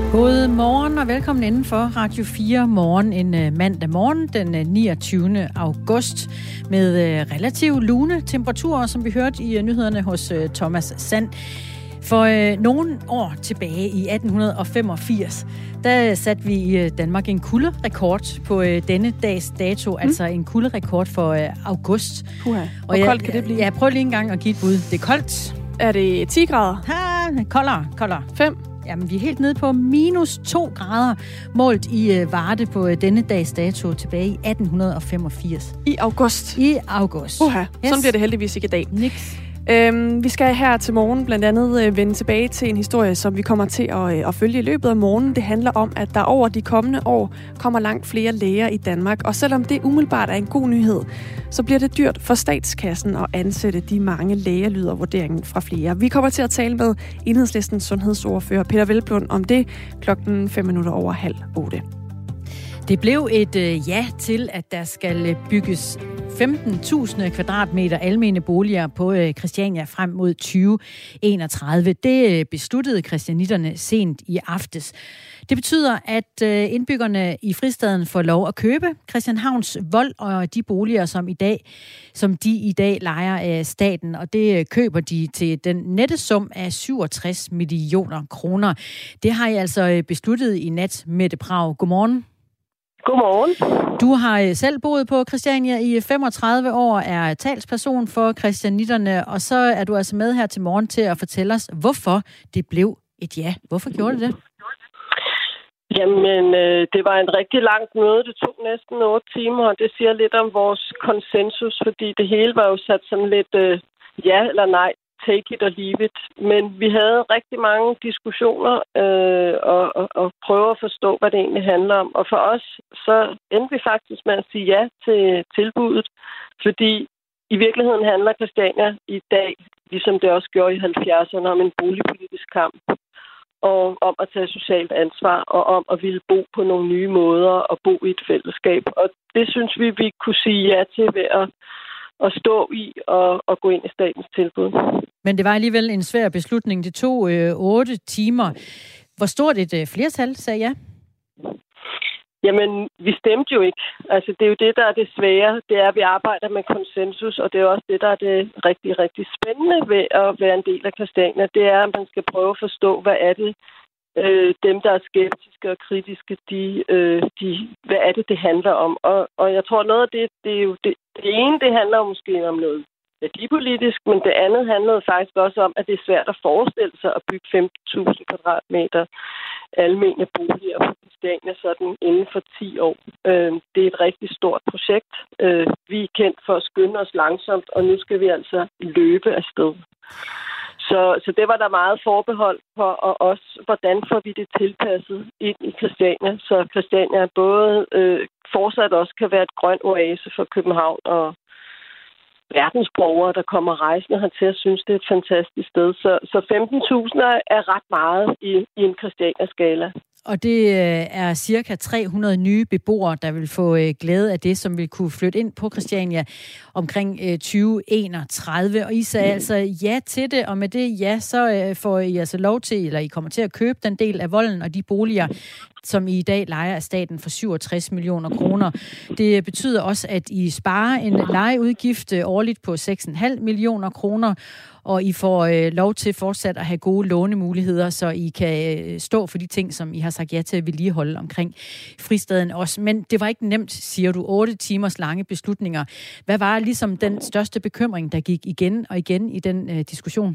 God morgen og velkommen inden for Radio 4 morgen en mandag morgen den 29. august med relativt lune temperaturer, som vi hørte i nyhederne hos Thomas Sand. For nogle år tilbage i 1885, der satte vi i Danmark en kulderekord på denne dags dato, altså en kulderekord for august. Hvor koldt kan det blive? Ja, prøv lige en gang at give et bud. Det er koldt. Er det 10 grader? Koldere. 5? Jamen, vi er helt nede på minus 2 grader, målt i Varde på denne dags dato tilbage i 1885. I august? I august. Sådan bliver det heldigvis ikke i dag. Niks. Vi skal her til morgen blandt andet vende tilbage til en historie, som vi kommer til at følge i løbet af morgenen. Det handler om, at der over de kommende år kommer langt flere læger i Danmark. Og selvom det umiddelbart er en god nyhed, så bliver det dyrt for statskassen at ansætte de mange læger, lyder vurderingen fra flere. Vi kommer til at tale med Enhedslistens sundhedsordfører Peter Hvelplund om det 7:05. Det blev et ja til, at der skal bygges 15.000 kvadratmeter almene boliger på Christiania frem mod 2031. Det besluttede christianitterne sent i aftes. Det betyder, at indbyggerne i fristaden får lov at købe Christianshavns Vold og de boliger, som de i dag lejer af staten, og det køber de til den nette sum af 67 millioner kroner. Det har I altså besluttet i nat, Mette Prag. Godmorgen. Godmorgen. Du har selv boet på Christiania i 35 år, er talsperson for christianitterne, og så er du altså med her til morgen til at fortælle os, hvorfor det blev et ja. Hvorfor gjorde det det? Jamen, det var en rigtig langt møde. Det tog næsten 8 timer, og det siger lidt om vores konsensus, fordi det hele var jo sat sådan lidt ja eller nej. Take it or leave it. Men vi havde rigtig mange diskussioner og prøve at forstå, hvad det egentlig handler om. Og for os, så endte vi faktisk med at sige ja til tilbuddet, fordi i virkeligheden handler Christiania i dag, ligesom det også gjorde i 70'erne, om en boligpolitisk kamp. Og om at tage socialt ansvar, og om at ville bo på nogle nye måder og bo i et fællesskab. Og det synes vi kunne sige ja til ved at stå i og gå ind i statens tilbud. Men det var alligevel en svær beslutning. Det tog 8 timer. Hvor stort et flertal sagde ja? Jamen, vi stemte jo ikke. Altså, det er jo det, der er det svære. Det er, at vi arbejder med konsensus, og det er også det, der er det rigtig, rigtig spændende ved at være en del af Christiania. Det er, at man skal prøve at forstå, hvad er det, dem, der er skeptiske og kritiske, hvad er det handler om? Og jeg tror, noget af det er jo det ene, det handler måske om noget værdipolitisk, men det andet handlede faktisk også om, at det er svært at forestille sig at bygge 15.000 kvadratmeter almene boliger på Christiania sådan inden for 10 år. Det er et rigtig stort projekt. Vi er kendt for at skynde os langsomt, og nu skal vi altså løbe afsted. Så det var der meget forbehold for, og også, hvordan får vi det tilpasset ind i Christiania, så Christiania både fortsat også kan være et grøn oase for København og verdensborgere, der kommer rejsende hertil og synes, det er et fantastisk sted. Så 15.000 er ret meget i en Christiania-skala. Og det er cirka 300 nye beboere, der vil få glæde af det, som vil kunne flytte ind på Christiania omkring 2031. Og I sagde altså ja til det, og med det ja, så får I altså lov til, eller I kommer til at købe den del af volden og de boliger, som I dag lejer af staten for 67 millioner kroner. Det betyder også, at I sparer en lejeudgift årligt på 6,5 millioner kroner, og I får lov til fortsat at have gode lånemuligheder, så I kan stå for de ting, som I har sagt ja til at vedligeholde omkring fristaden også. Men det var ikke nemt, siger du, 8 timers lange beslutninger. Hvad var ligesom den største bekymring, der gik igen og igen i den diskussion?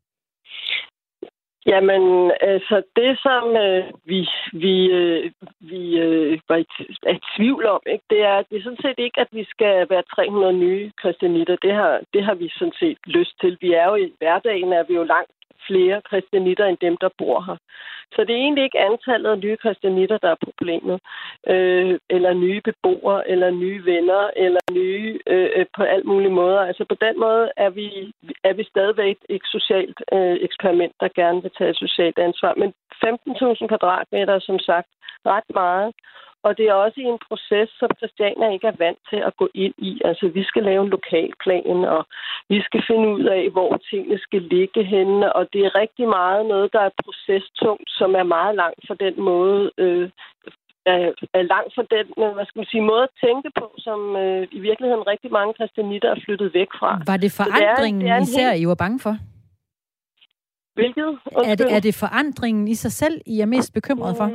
Jamen, altså det, som vi var i tvivl om, ikke, det er sådan set ikke, at vi skal være 300 nye christianitter. Det har vi sådan set lyst til. Vi er jo i hverdagen, er vi jo langt flere christianitter end dem, der bor her. Så det er egentlig ikke antallet af nye christianitter, der er problemet, eller nye beboere, eller nye venner, eller nye på alt mulige måder. Altså på den måde er vi stadigvæk et socialt eksperiment, der gerne vil tage et socialt ansvar. Men 15.000 kvadratmeter er som sagt ret meget. Og det er også i en proces, som Christiania ikke er vant til at gå ind i. Altså, vi skal lave en lokalplan, og vi skal finde ud af, hvor tingene skal ligge henne. Og det er rigtig meget noget, der er procestungt, som er meget langt fra den måde, er langt fra den, måde at tænke på, som i virkeligheden rigtig mange christianitter er flyttet væk fra. Var det forandringen, det især I var bange for? Hvilket? Er det forandringen i sig selv, I er mest bekymret for?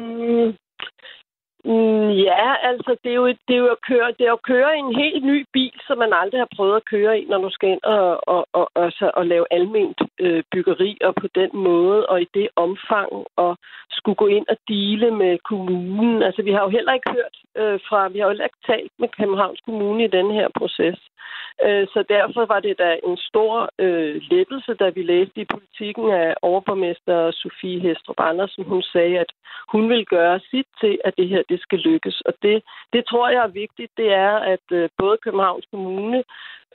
Ja, altså det er jo at køre i en helt ny bil, som man aldrig har prøvet at køre i, når du skal ind og lave alment byggeri, og på den måde, og i det omfang, og skulle gå ind og deale med kommunen. Altså vi har jo heller ikke vi har jo heller ikke talt med Københavns Kommune i denne her proces. Så derfor var det da en stor lettelse, da vi læste i Politikken af overborgmester Sofie Hæstrup Andersen. Hun sagde, at hun vil gøre sit til, at det her det skal lykkes. Og det tror jeg er vigtigt. Det er, at både Københavns Kommune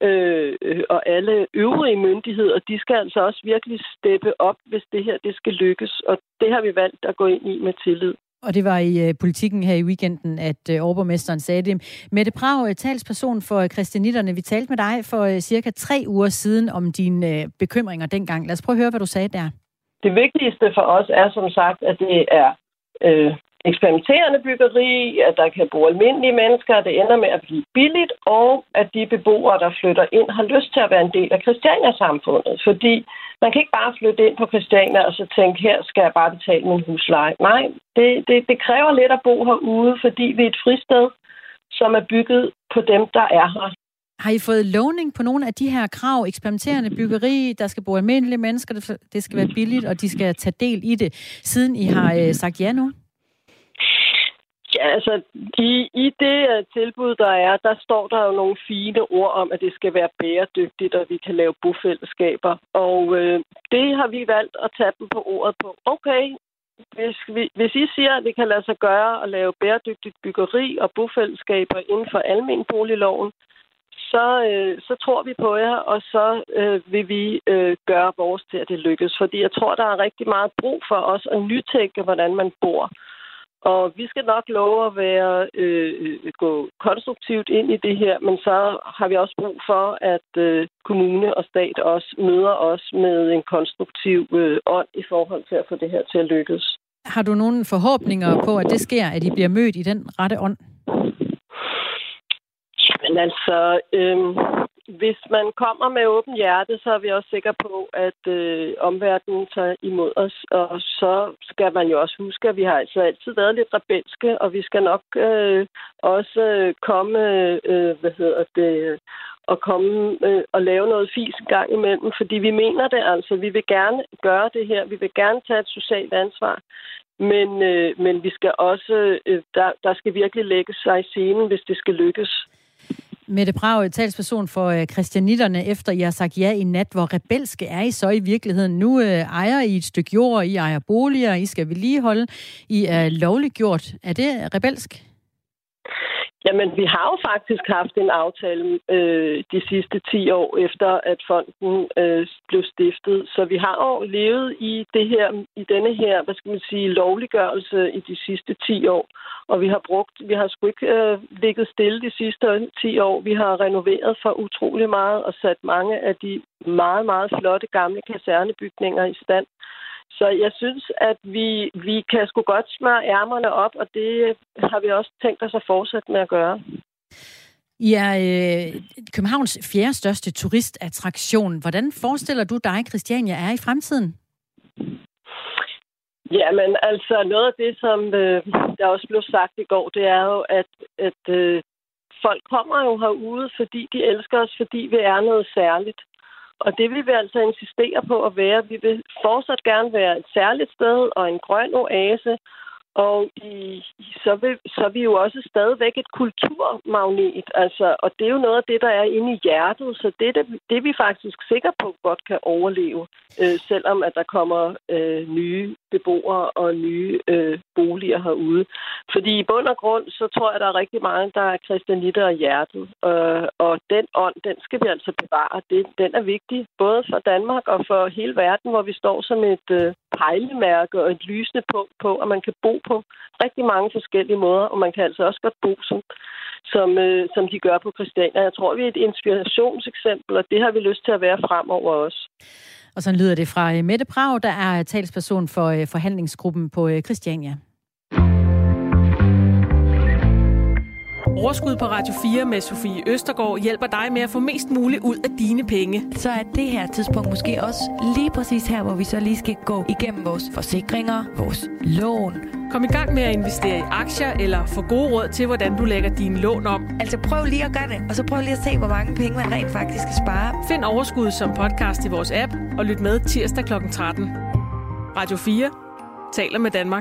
og alle øvrige myndigheder, de skal altså også virkelig steppe op, hvis det her det skal lykkes. Og det har vi valgt at gå ind i med tillid. Og det var i Politikken her i weekenden, at overborgmesteren sagde det. Mette Prag, talsperson for christianitterne, vi talte med dig for cirka 3 uger siden om dine bekymringer dengang. Lad os prøve at høre, hvad du sagde der. Det vigtigste for os er som sagt, at det er eksperimenterende byggeri, at der kan bo almindelige mennesker, at det ender med at blive billigt, og at de beboere, der flytter ind, har lyst til at være en del af Christiania-samfundet. Fordi man kan ikke bare flytte ind på Christiania og så tænke, her skal jeg bare betale min husleje. Nej, det kræver lidt at bo herude, fordi vi er et fristed, som er bygget på dem, der er her. Har I fået lovning på nogle af de her krav, eksperimenterende byggeri, der skal bo almindelige mennesker, det skal være billigt, og de skal tage del i det, siden I har sagt ja nu? Ja, altså i det tilbud, der står der jo nogle fine ord om, at det skal være bæredygtigt, og vi kan lave bofællesskaber. Og det har vi valgt at tage dem på ordet på. Okay, hvis I siger, at det kan lade sig gøre at lave bæredygtigt byggeri og bofællesskaber inden for almenboligloven, så tror vi på jer, og så vil vi gøre vores til, at det lykkes. Fordi jeg tror, der er rigtig meget brug for os at nytænke, hvordan man bor. Og vi skal nok love at gå konstruktivt ind i det her, men så har vi også brug for, at kommune og stat også møder os med en konstruktiv ånd i forhold til at få det her til at lykkes. Har du nogle forhåbninger på, at det sker, at I bliver mødt i den rette ånd? Men altså, hvis man kommer med åben hjerte, så er vi også sikre på, at omverdenen tager imod os. Og så skal man jo også huske, at vi har altså altid været lidt rebelske, og vi skal nok også komme, og lave noget fis en gang imellem, fordi vi mener det altså. Vi vil gerne gøre det her. Vi vil gerne tage et socialt ansvar. Men vi skal også, der skal virkelig lægge sig i scenen, hvis det skal lykkes. Mette Prag, talsperson for christianitterne, efter I har sagt ja i nat. Hvor rebelske er I så i virkeligheden? Nu ejer I et stykke jord, I ejer boliger, I skal vedligeholde. I er lovliggjort. Er det rebelsk? Jamen, vi har jo faktisk haft en aftale de sidste 10 år efter, at fonden blev stiftet. Så vi har jo levet i denne her, lovliggørelse i de sidste 10 år. Og vi har sgu ikke ligget stille de sidste 10 år. Vi har renoveret for utrolig meget og sat mange af de meget, meget flotte gamle kasernebygninger i stand. Så jeg synes, at vi kan sgu godt smøre ærmerne op, og det har vi også tænkt os at fortsætte med at gøre. I er Københavns 4. største turistattraktion. Hvordan forestiller du dig, Christiania er i fremtiden? Jamen, altså noget af det, som der også blev sagt i går, det er jo, at folk kommer jo herude, fordi de elsker os, fordi vi er noget særligt. Og det vil vi altså insistere på at være. Vi vil fortsat gerne være et særligt sted og en grøn oase. Og så er vi jo også stadigvæk et kulturmagnet. Altså, og det er jo noget af det, der er inde i hjertet. Så det er vi faktisk sikre på godt kan overleve. Selvom at der kommer nye beboere og nye boliger herude. Fordi i bund og grund, så tror jeg, der er rigtig mange, der er christianitter af hjertet. Og den ånd, den skal vi altså bevare. Den er vigtig, både for Danmark og for hele verden, hvor vi står som et pejlemærke og et lysende punkt på, at man kan bo på rigtig mange forskellige måder, og man kan altså også godt bo som de gør på Christiania. Jeg tror, vi er et inspirationseksempel, og det har vi lyst til at være fremover også. Og sådan lyder det fra Mette Prag, der er talsperson for forhandlingsgruppen på Christiania. Overskud på Radio 4 med Sofie Østergaard hjælper dig med at få mest muligt ud af dine penge. Så er det her tidspunkt måske også lige præcis her, hvor vi så lige skal gå igennem vores forsikringer, vores lån. Kom i gang med at investere i aktier eller få gode råd til, hvordan du lægger dine lån om. Altså prøv lige at gøre det, og så prøv lige at se, hvor mange penge man rent faktisk skal spare. Find Overskud som podcast i vores app og lyt med tirsdag kl. 13. Radio 4 taler med Danmark.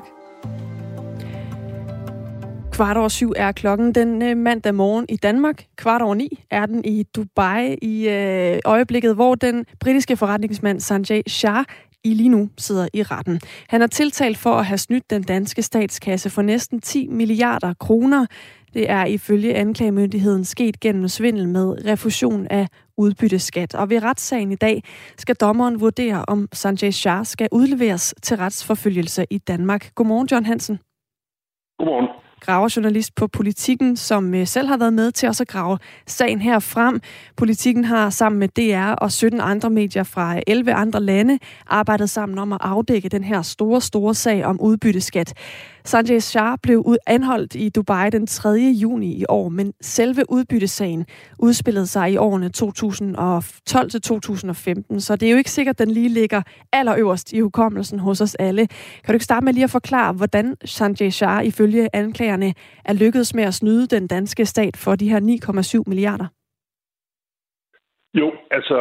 7:15 er klokken den mandag morgen i Danmark. 8:15 er den i Dubai i øjeblikket, hvor den britiske forretningsmand Sanjay Shah lige nu sidder i retten. Han er tiltalt for at have snydt den danske statskasse for næsten 10 milliarder kroner. Det er ifølge anklagemyndigheden sket gennem svindel med refusion af udbytteskat. Og ved retssagen i dag skal dommeren vurdere, om Sanjay Shah skal udleveres til retsforfølgelse i Danmark. Godmorgen, John Hansen. Godmorgen. Graverjournalist på Politikken, som selv har været med til også at grave sagen her frem. Politikken har sammen med DR og 17 andre medier fra 11 andre lande arbejdet sammen om at afdække den her store sag om udbytteskat. Sanjay Shah blev anholdt i Dubai den 3. juni i år, men selve udbyttesagen udspillede sig i årene 2012 til 2015, så det er jo ikke sikkert, at den lige ligger allerøverst i hukommelsen hos os alle. Kan du ikke starte med lige at forklare, hvordan Sanjay Shah ifølge anklagerne er lykkedes med at snyde den danske stat for de her 9,7 milliarder? Jo, altså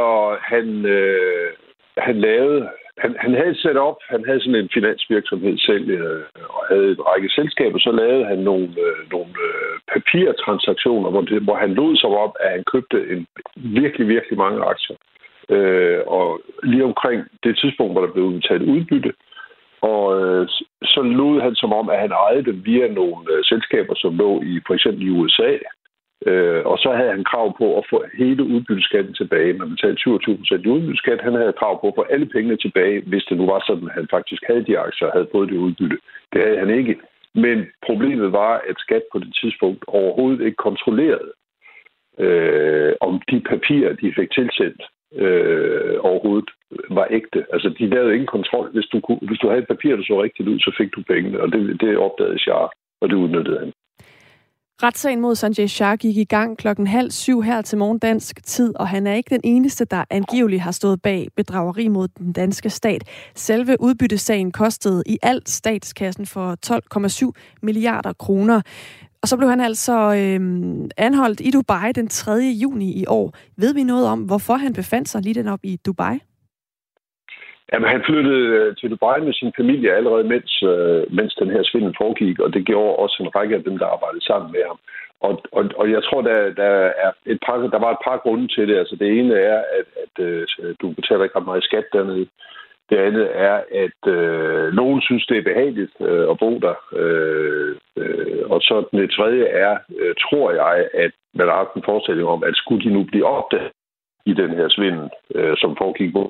han havde set op, han havde sådan en finansvirksomhed selv, og havde en række selskaber, så lavede han nogle papirtransaktioner, hvor han lod sig op, at han købte virkelig mange aktier. Og lige omkring det tidspunkt, hvor der blev udbetalt udbytte, og så lod han som om, at han ejede dem via nogle selskaber, som lå i for eksempel i USA. Og så havde han krav på at få hele udbytteskatten tilbage. Man betalte 27% i udbytteskat. Han havde krav på at få alle pengene tilbage, hvis det nu var sådan, at han faktisk havde de aktier og havde fået det udbytte. Det havde han ikke. Men problemet var, at skat på det tidspunkt overhovedet ikke kontrollerede, om de papirer, de fik tilsendt, overhovedet var ægte. Altså, de lavede ingen kontrol. Hvis du havde et papir, der så rigtigt ud, så fik du pengene. Og det opdagede Shah, og det udnyttede han. Retssagen mod Sanjay Shah gik i gang 6:30 her til morgen dansk tid, og han er ikke den eneste, der angiveligt har stået bag bedrageri mod den danske stat. Selve udbyttesagen kostede i alt statskassen for 12,7 milliarder kroner. Og så blev han altså anholdt i Dubai den 3. juni i år. Ved vi noget om, hvorfor han befandt sig lige den op i Dubai? Jamen, han flyttede til Dubai med sin familie allerede, mens den her svindel foregik, og det gjorde også en række af dem, der arbejdede sammen med ham. Og jeg tror, der var et par grunde til det. Altså, det ene er, at du betaler ikke ret meget skat dernede. Det andet er, at nogen synes, det er behageligt at bo der. Og så det tredje er, tror jeg, at man har haft en forestilling om, at skulle de nu blive opdaget i den her svindel, som foregik på.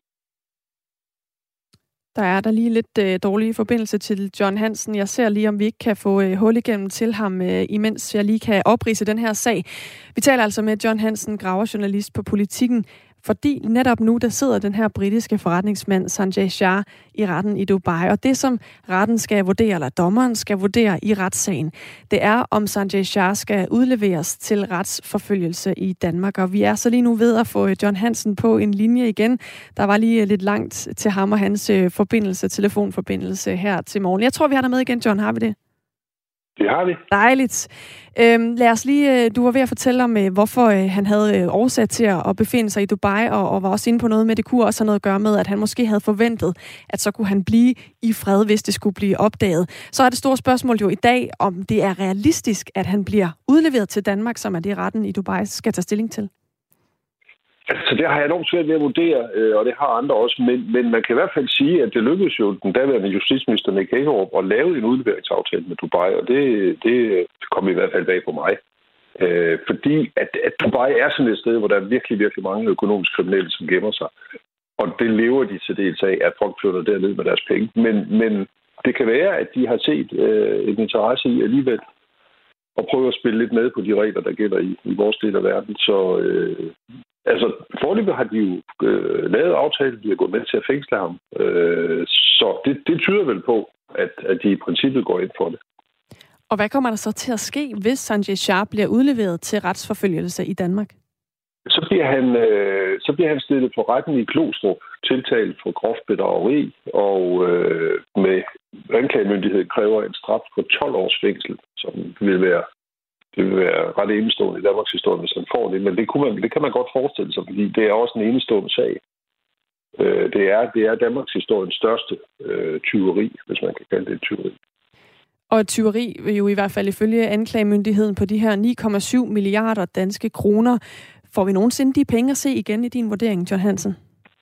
Der er der lige lidt dårlig forbindelse til John Hansen. Jeg ser lige, om vi ikke kan få hul igennem til ham, imens jeg lige kan opridse den her sag. Vi taler altså med John Hansen, graverjournalist på Politikken, fordi netop nu, der sidder den her britiske forretningsmand Sanjay Shah i retten i Dubai. Og det, som retten skal vurdere, eller dommeren skal vurdere i retssagen, det er, om Sanjay Shah skal udleveres til retsforfølgelse i Danmark. Og vi er så lige nu ved at få John Hansen på en linje igen. Der var lige lidt langt til ham og hans telefonforbindelse her til morgen. Jeg tror, vi har dig med igen, John. Har vi det? Det har vi. Dejligt. Lad os lige, du var ved at fortælle om, hvorfor han havde årsag til at befinde sig i Dubai, og var også inde på noget med, det kunne også have noget at gøre med, at han måske havde forventet, at så kunne han blive i fred, hvis det skulle blive opdaget. Så er det store spørgsmål jo i dag, om det er realistisk, at han bliver udleveret til Danmark, som er det retten i Dubai skal tage stilling til. Altså, det har jeg enormt svært ved at vurdere, og det har andre også, men man kan i hvert fald sige, at det lykkedes jo den daværende justitsminister Nick Hækkerup at lave en udleveringsaftale med Dubai, og det kom i hvert fald bag på mig. Fordi at Dubai er sådan et sted, hvor der er virkelig mange økonomiske kriminelle, som gemmer sig. Og det lever de til dels af, at folk flytter derned med deres penge. Men det kan være, at de har set en interesse i alligevel at prøve at spille lidt med på de regler, der gælder i vores del af verden. Så foreløbig har de jo lavet aftale, de har gået med til at fængsle ham. Så det tyder vel på, at de i princippet går ind for det. Og hvad kommer der så til at ske, hvis Sanjay Shah bliver udleveret til retsforfølgelse i Danmark? Så bliver han stillet for retten i Glostrup, tiltalt for groft bedrageri, og med anklagemyndighed kræver en straf på 12 års fængsel, som vil være ret enestående i Danmarks historie, hvis han får det. Men det kan man godt forestille sig, fordi det er også en enestående sag. Det er Danmarks historiens største tyveri, hvis man kan kalde det et tyveri. Og et tyveri jo i hvert fald ifølge anklagemyndigheden på de her 9,7 milliarder danske kroner. Får vi nogensinde de penge at se igen i din vurdering, John Hansen?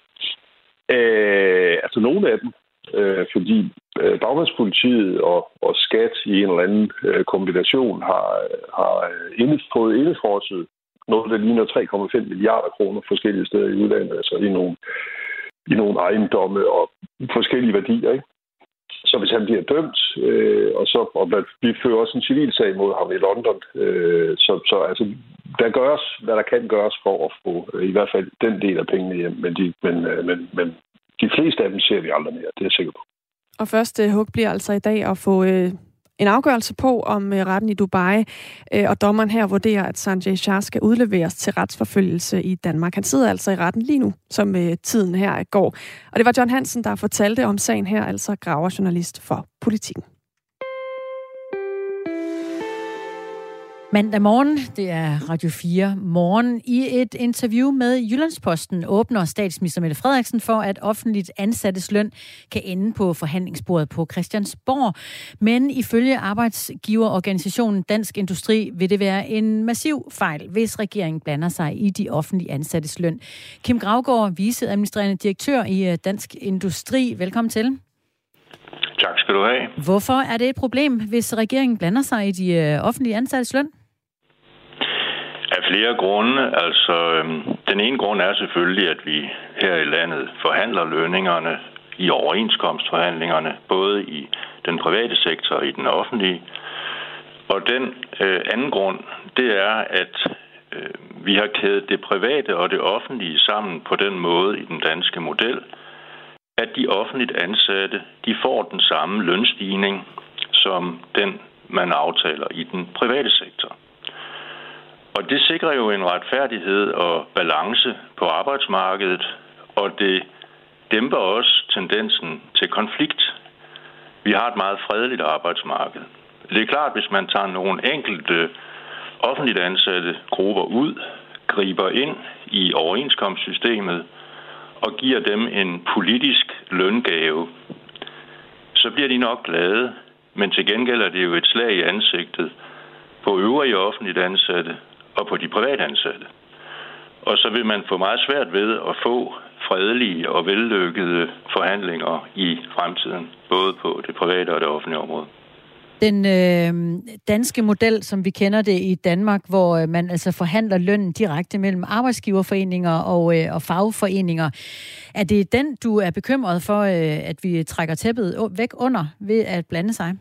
Nogle af dem. Fordi bagmandspolitiet og skat i en eller anden kombination har fået indefrosset noget, der ligner 3,5 milliarder kroner forskellige steder i udlandet, altså i nogle ejendomme og forskellige værdier, ikke? Så hvis han bliver dømt, og vi fører også en civilsag mod ham i London, så altså, der gøres, hvad der kan gøres for at få i hvert fald den del af pengene hjem, men de fleste af dem ser vi aldrig mere, det er jeg sikker på. Og første hug bliver altså i dag at få en afgørelse på, om retten i Dubai og dommeren her vurderer, at Sanjay Shah skal udleveres til retsforfølgelse i Danmark. Han sidder altså i retten lige nu, som tiden her går. Og det var John Hansen, der fortalte om sagen her, altså graverjournalist for Politiken. Mandag morgen, det er Radio 4 morgen. I et interview med Jyllandsposten åbner statsminister Mette Frederiksen for, at offentligt ansattes løn kan ende på forhandlingsbordet på Christiansborg. Men ifølge arbejdsgiverorganisationen Dansk Industri vil det være en massiv fejl, hvis regeringen blander sig i de offentlige ansattes løn. Kim Graugaard, viceadministrerende direktør i Dansk Industri. Velkommen til. Tak skal du have. Hvorfor er det et problem, hvis regeringen blander sig i de offentlige ansattes løn? Af flere grunde. Den ene grund er selvfølgelig, at vi her i landet forhandler lønningerne i overenskomstforhandlingerne, både i den private sektor og i den offentlige. Og den anden grund, det er, at vi har kædet det private og det offentlige sammen på den måde i den danske model, at de offentligt ansatte, de får den samme lønstigning, som den, man aftaler i den private sektor. Og det sikrer jo en retfærdighed og balance på arbejdsmarkedet, og det dæmper også tendensen til konflikt. Vi har et meget fredeligt arbejdsmarked. Det er klart, hvis man tager nogle enkelte offentligt ansatte grupper ud, griber ind i overenskomstsystemet og giver dem en politisk løngave, så bliver de nok glade. Men til gengæld er det jo et slag i ansigtet på øvrige offentligt ansatte og på de private ansatte. Og så vil man få meget svært ved at få fredelige og vellykkede forhandlinger i fremtiden, både på det private og det offentlige område. Den danske model, som vi kender det i Danmark, hvor man altså forhandler lønnen direkte mellem arbejdsgiverforeninger og fagforeninger. Er det den, du er bekymret for, at vi trækker tæppet væk under ved at blande sig?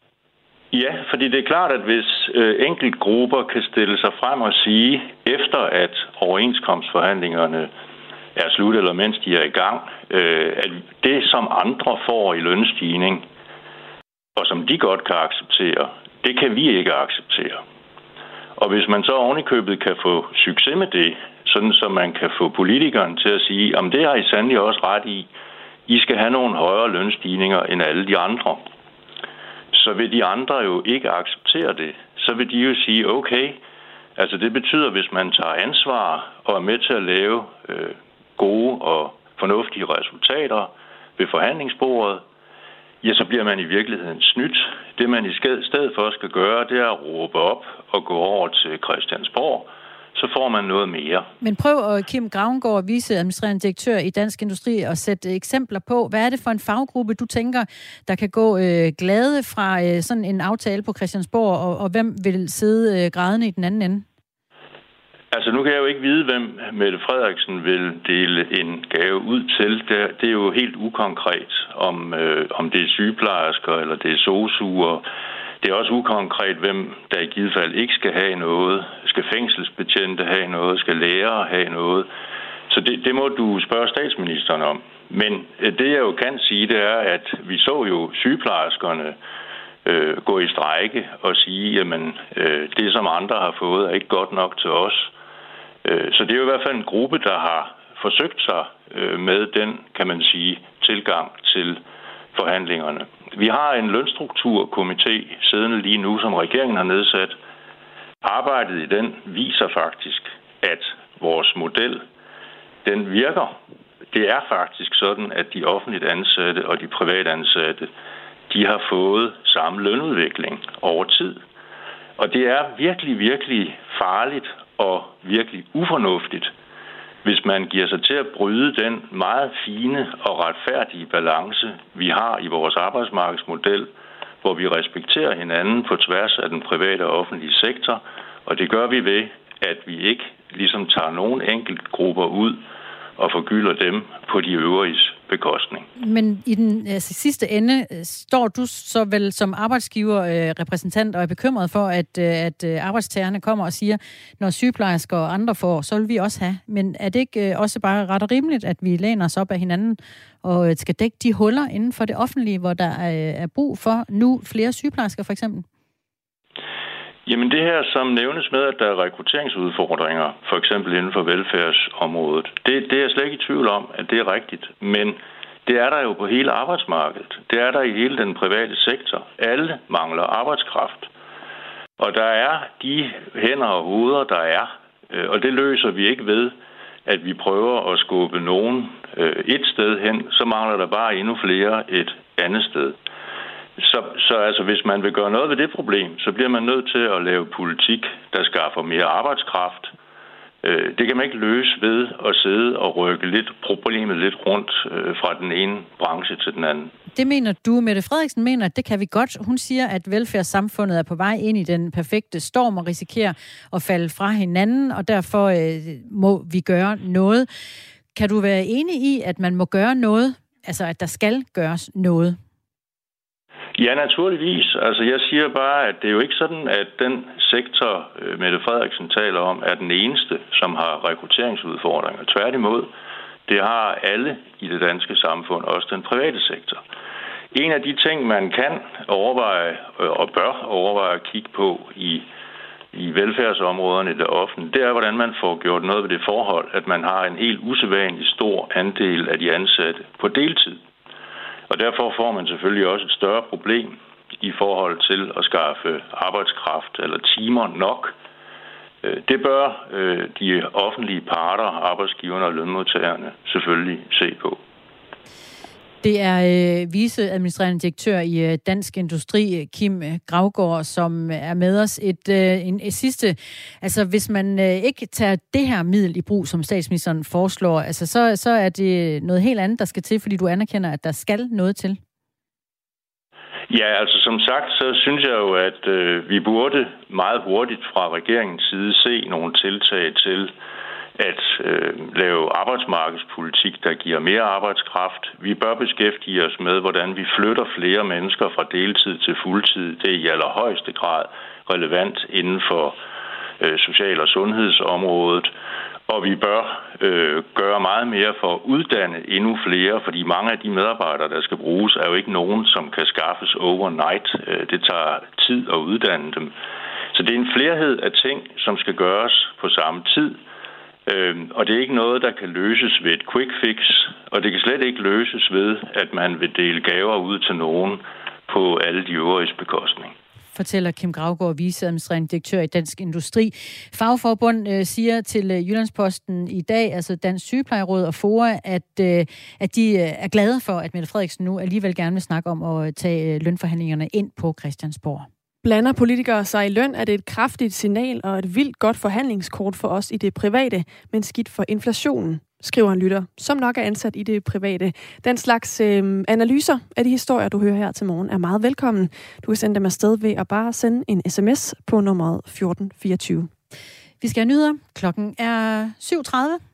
Ja, fordi det er klart, at hvis enkelt grupper kan stille sig frem og sige, efter at overenskomstforhandlingerne er slut, eller mens de er i gang, at det, som andre får i lønstigning, og som de godt kan acceptere, det kan vi ikke acceptere. Og hvis man så ovenikøbet kan få succes med det, sådan så man kan få politikerne til at sige, om det har I sandelig også ret i, I skal have nogle højere lønstigninger end alle de andre, så vil de andre jo ikke acceptere det. Så vil de jo sige, okay, altså det betyder, hvis man tager ansvar og er med til at lave gode og fornuftige resultater ved forhandlingsbordet, ja, så bliver man i virkeligheden snydt. Det, man i stedet for skal gøre, det er at råbe op og gå over til Christiansborg. Så får man noget mere. Men prøv, Kim Graugaard, viceadministrerende direktør i Dansk Industri, at sætte eksempler på. Hvad er det for en faggruppe, du tænker, der kan gå glade fra sådan en aftale på Christiansborg, og hvem vil sidde grædende i den anden ende? Altså, nu kan jeg jo ikke vide, hvem Mette Frederiksen vil dele en gave ud til. Det er jo helt ukonkret, om det er sygeplejersker eller det er sosu'er. Det er også ukonkret, hvem der i givet fald ikke skal have noget. Skal fængselsbetjente have noget? Skal lærere have noget? Så det må du spørge statsministeren om. Men det, jeg jo kan sige, det er, at vi så jo sygeplejerskerne gå i strejke og sige, jamen, det som andre har fået er ikke godt nok til os. Så det er jo i hvert fald en gruppe, der har forsøgt sig med den, kan man sige, tilgang til forhandlingerne. Vi har en lønstrukturkomité siddende lige nu, som regeringen har nedsat. Arbejdet i den viser faktisk, at vores model, den virker. Det er faktisk sådan, at de offentligt ansatte og de privat ansatte, de har fået samme lønudvikling over tid. Og det er virkelig, virkelig farligt og virkelig ufornuftigt, hvis man giver sig til at bryde den meget fine og retfærdige balance, vi har i vores arbejdsmarkedsmodel, hvor vi respekterer hinanden på tværs af den private og offentlige sektor, og det gør vi ved, at vi ikke ligesom tager nogle enkelte grupper ud og forgylder dem på de øvriges bekostning. Men i den sidste ende står du så vel som arbejdsgiverrepræsentant og er bekymret for, at arbejdstagerne kommer og siger, når sygeplejersker og andre får, så vil vi også have. Men er det ikke også bare ret og rimeligt, at vi læner os op af hinanden og skal dække de huller inden for det offentlige, hvor der er brug for nu flere sygeplejersker for eksempel? Jamen det her, som nævnes med, at der er rekrutteringsudfordringer, for eksempel inden for velfærdsområdet, det er jeg slet ikke i tvivl om, at det er rigtigt. Men det er der jo på hele arbejdsmarkedet. Det er der i hele den private sektor. Alle mangler arbejdskraft. Og der er de hænder og hoveder, der er. Og det løser vi ikke ved, at vi prøver at skubbe nogen et sted hen. Så mangler der bare endnu flere et andet sted. Så altså, hvis man vil gøre noget ved det problem, så bliver man nødt til at lave politik, der skaffer mere arbejdskraft. Det kan man ikke løse ved at sidde og rykke problemet lidt rundt fra den ene branche til den anden. Det mener du. Mette Frederiksen mener, at det kan vi godt. Hun siger, at velfærdssamfundet er på vej ind i den perfekte storm og risikerer at falde fra hinanden, og derfor må vi gøre noget. Kan du være enig i, at man må gøre noget? Altså, at der skal gøres noget? Ja, naturligvis. Altså, jeg siger bare, at det er jo ikke sådan, at den sektor, Mette Frederiksen taler om, er den eneste, som har rekrutteringsudfordringer. Tværtimod, det har alle i det danske samfund, også den private sektor. En af de ting, man kan overveje og bør overveje at kigge på i velfærdsområderne i det offentlige, det er, hvordan man får gjort noget ved det forhold, at man har en helt usædvanlig stor andel af de ansatte på deltid. Og derfor får man selvfølgelig også et større problem i forhold til at skaffe arbejdskraft eller timer nok. Det bør de offentlige parter, arbejdsgiverne og lønmodtagerne selvfølgelig se på. Det er viceadministrerende direktør i Dansk Industri, Kim Graugaard, som er med os. Et sidste, altså hvis man ikke tager det her middel i brug, som statsministeren foreslår, altså så er det noget helt andet, der skal til, fordi du anerkender, at der skal noget til. Ja, altså som sagt, så synes jeg jo, at vi burde meget hurtigt fra regeringens side se nogle tiltag til at lave arbejdsmarkedspolitik, der giver mere arbejdskraft. Vi bør beskæftige os med, hvordan vi flytter flere mennesker fra deltid til fuldtid. Det er i allerhøjeste grad relevant inden for social- og sundhedsområdet. Og vi bør gøre meget mere for at uddanne endnu flere, fordi mange af de medarbejdere, der skal bruges, er jo ikke nogen, som kan skaffes overnight. Det tager tid at uddanne dem. Så det er en flerhed af ting, som skal gøres på samme tid. Og det er ikke noget, der kan løses ved et quick fix, og det kan slet ikke løses ved, at man vil dele gaver ud til nogen på alle de øvriges bekostning. Fortæller Kim Graugaard, viceadministrerende direktør i Dansk Industri. Fagforbund siger til Jyllandsposten i dag, altså Dansk Sygeplejeråd og FOA, at de er glade for, at Mette Frederiksen nu alligevel gerne vil snakke om at tage lønforhandlingerne ind på Christiansborg. Blander politikere sig i løn, er det et kraftigt signal og et vildt godt forhandlingskort for os i det private, men skidt for inflationen, skriver en lytter, som nok er ansat i det private. Den slags analyser af de historier, du hører her til morgen, er meget velkommen. Du kan sende dem afsted ved at bare sende en sms på nummeret 1424. Vi skal have nyheder. Klokken er 7:30.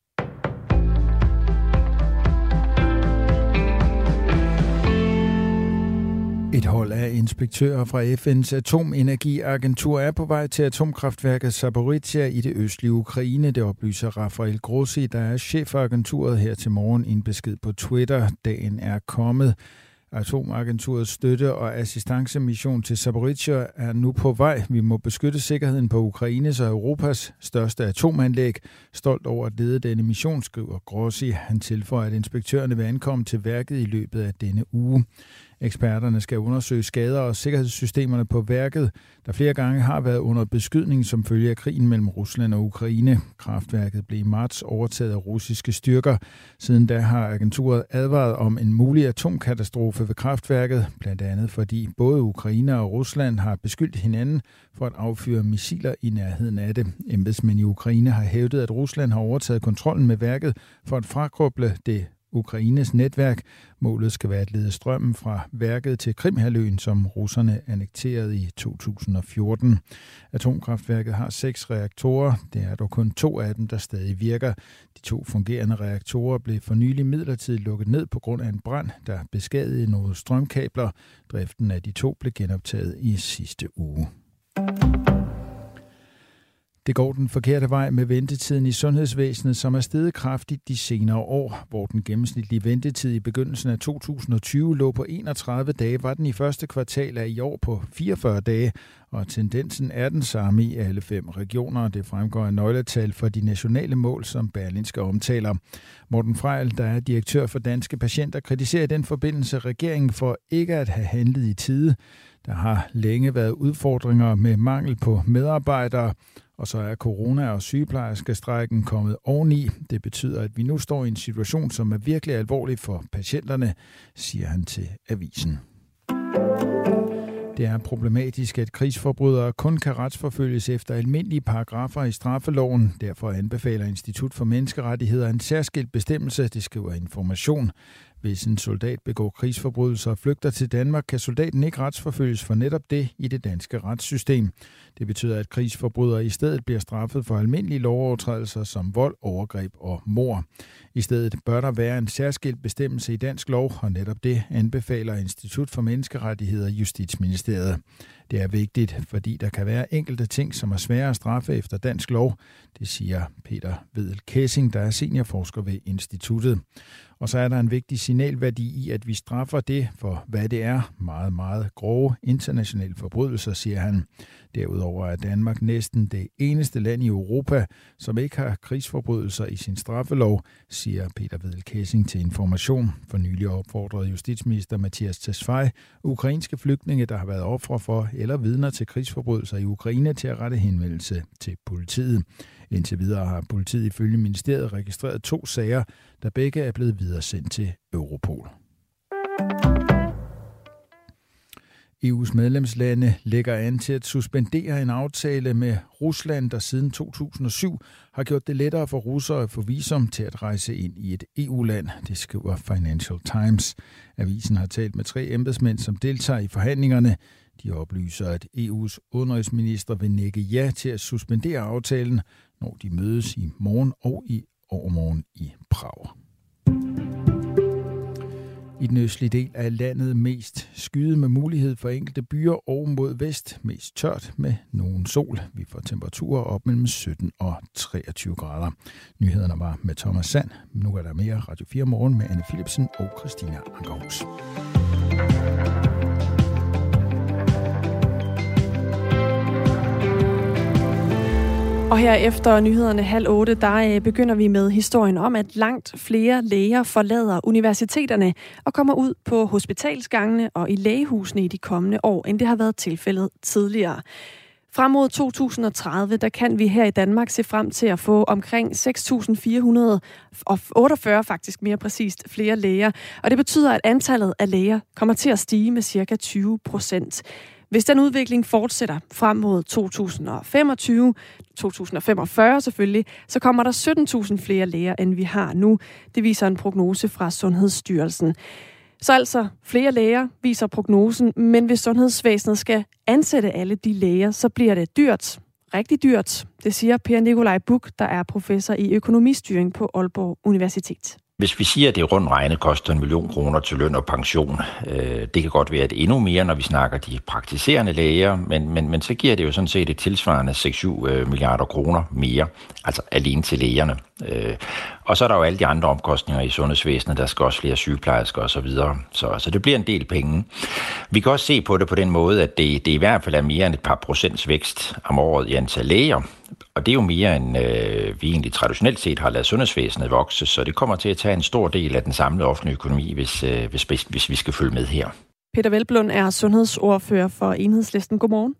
Et hold af inspektører fra FN's atomenergiagentur er på vej til atomkraftværket Zaporizhzhia i det østlige Ukraine. Det oplyser Rafael Grossi, der er chef for agenturet, her til morgen i en besked på Twitter. Dagen er kommet. Atomagenturets støtte- og assistancemission til Zaporizhzhia er nu på vej. Vi må beskytte sikkerheden på Ukraines og Europas største atomanlæg. Stolt over at lede denne mission, skriver Grossi. Han tilføjer, at inspektørerne vil ankomme til værket i løbet af denne uge. Eksperterne skal undersøge skader og sikkerhedssystemerne på værket, der flere gange har været under beskydning som følge af krigen mellem Rusland og Ukraine. Kraftværket blev i marts overtaget af russiske styrker. Siden da har agenturet advaret om en mulig atomkatastrofe ved kraftværket, blandt andet fordi både Ukraine og Rusland har beskyldt hinanden for at affyre missiler i nærheden af det. Embedsmænd i Ukraine har hævdet, at Rusland har overtaget kontrollen med værket for at frakoble det Ukraines netværk. Målet skal være at lede strømmen fra værket til Krimhalvøen, som russerne annekterede i 2014. Atomkraftværket har 6 reaktorer. Det er dog kun 2 af dem, der stadig virker. De 2 fungerende reaktorer blev for nylig midlertidigt lukket ned på grund af en brand, der beskadigede nogle strømkabler. Driften af de 2 blev genoptaget i sidste uge. Det går den forkerte vej med ventetiden i sundhedsvæsenet, som er steget kraftigt de senere år. Hvor den gennemsnitlige ventetid i begyndelsen af 2020 lå på 31 dage, var den i første kvartal af i år på 44 dage, og tendensen er den samme i alle 5 regioner. Det fremgår af nøgletal for de nationale mål, som Berlingske omtaler. Morten Frejl, der er direktør for Danske Patienter, kritiserer i den forbindelse regeringen for ikke at have handlet i tide. Der har længe været udfordringer med mangel på medarbejdere, og så er corona- og sygeplejerskestrejken kommet oveni. Det betyder, at vi nu står i en situation, som er virkelig alvorlig for patienterne, siger han til avisen. Det er problematisk, at krigsforbrydere kun kan retsforfølges efter almindelige paragrafer i straffeloven. Derfor anbefaler Institut for Menneskerettigheder en særskilt bestemmelse, det skriver Information. Hvis en soldat begår krigsforbrydelser og flygter til Danmark, kan soldaten ikke retsforfølges for netop det i det danske retssystem. Det betyder, at krigsforbrydere i stedet bliver straffet for almindelige lovovertrædelser som vold, overgreb og mord. I stedet bør der være en særskilt bestemmelse i dansk lov, og netop det anbefaler Institut for Menneskerettigheder i Justitsministeriet. Det er vigtigt, fordi der kan være enkelte ting, som er svære at straffe efter dansk lov. Det siger Peter Vedel Kessing, der er seniorforsker ved instituttet. Og så er der en vigtig signalværdi i, at vi straffer det for, hvad det er, meget, meget grove internationale forbrydelser, siger han. Derudover er Danmark næsten det eneste land i Europa, som ikke har krigsforbrydelser i sin straffelov, siger Peter Vedel Kessing til Information. For nylig opfordrede justitsminister Mattias Tesfaye ukrainske flygtninge, der har været ofre for eller vidner til krigsforbrydelser i Ukraine, til at rette henvendelse til politiet. Indtil videre har politiet ifølge ministeriet registreret 2 sager, der begge er blevet videresendt til Europol. EU's medlemslande lægger an til at suspendere en aftale med Rusland, der siden 2007 har gjort det lettere for russere at få visum til at rejse ind i et EU-land. Det skriver Financial Times. Avisen har talt med 3 embedsmænd, som deltager i forhandlingerne. De oplyser, at EU's udenrigsminister vil nikke ja til at suspendere aftalen, når de mødes i morgen og i overmorgen i Prag. I den østlige del af landet mest skyet med mulighed for enkelte byer og mod vest mest tørt med nogen sol. Vi får temperaturer op mellem 17 og 23 grader. Nyhederne var med Thomas Sand. Nu er der mere Radio 4 Morgen med Anne Philipsen og Christina Ankerhus. Og her efter nyhederne 7:30, der begynder vi med historien om, at langt flere læger forlader universiteterne og kommer ud på hospitalsgangene og i lægehusene i de kommende år, end det har været tilfældet tidligere. Frem mod 2030, der kan vi her i Danmark se frem til at få omkring 6.448 faktisk mere præcist flere læger. Og det betyder, at antallet af læger kommer til at stige med ca. 20%. Hvis den udvikling fortsætter frem mod 2025, 2045 selvfølgelig, så kommer der 17.000 flere læger, end vi har nu. Det viser en prognose fra Sundhedsstyrelsen. Så altså flere læger, viser prognosen, men hvis sundhedsvæsenet skal ansætte alle de læger, så bliver det dyrt, rigtig dyrt. Det siger Per Nikolaj Buch, der er professor i økonomistyring på Aalborg Universitet. Hvis vi siger, at det rundt regnet koster 1 million kroner til løn og pension, det kan godt være, at det er endnu mere, når vi snakker de praktiserende læger, men så giver det jo sådan set et tilsvarende 6-7 milliarder kroner mere, altså alene til lægerne. Og så er der jo alle de andre omkostninger i sundhedsvæsenet, der skal også flere sygeplejersker osv., så det bliver en del penge. Vi kan også se på det på den måde, at det i hvert fald er mere end et par procents vækst om året i antal læger. Og det er jo mere end vi egentlig traditionelt set har ladet sundhedsvæsenet vokse, så det kommer til at tage en stor del af den samlede offentlige økonomi, hvis vi skal følge med her. Peter Hvelplund er sundhedsordfører for Enhedslisten. Godmorgen.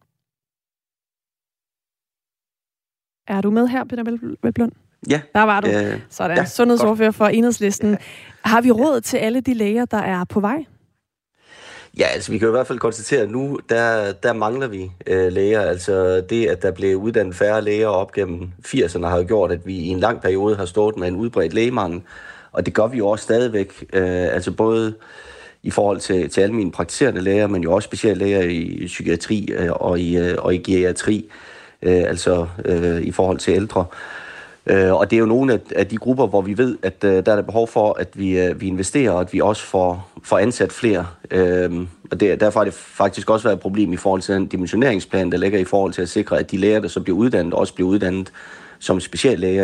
Er du med her, Peter Hvelplund? Ja. Der var du. Sådan. Ja, sundhedsordfører for Enhedslisten. Har vi råd til alle de læger, der er på vej? Ja, altså vi kan i hvert fald konstatere, at nu der mangler vi læger. Altså det, at der blev uddannet færre læger op gennem 80'erne, har jo gjort, at vi i en lang periode har stået med en udbredt lægemangel. Og det gør vi jo også stadigvæk. Altså både i forhold til almene praktiserende læger, men jo også speciallæger i psykiatri og i geriatri, altså i forhold til ældre. Og det er jo nogle af de grupper, hvor vi ved, at der er behov for, at vi investerer, og at vi også får ansat flere. Og derfor har det faktisk også været et problem i forhold til den dimensioneringsplan, der ligger i forhold til at sikre, at de læger, der så bliver uddannet, også bliver uddannet som speciallæger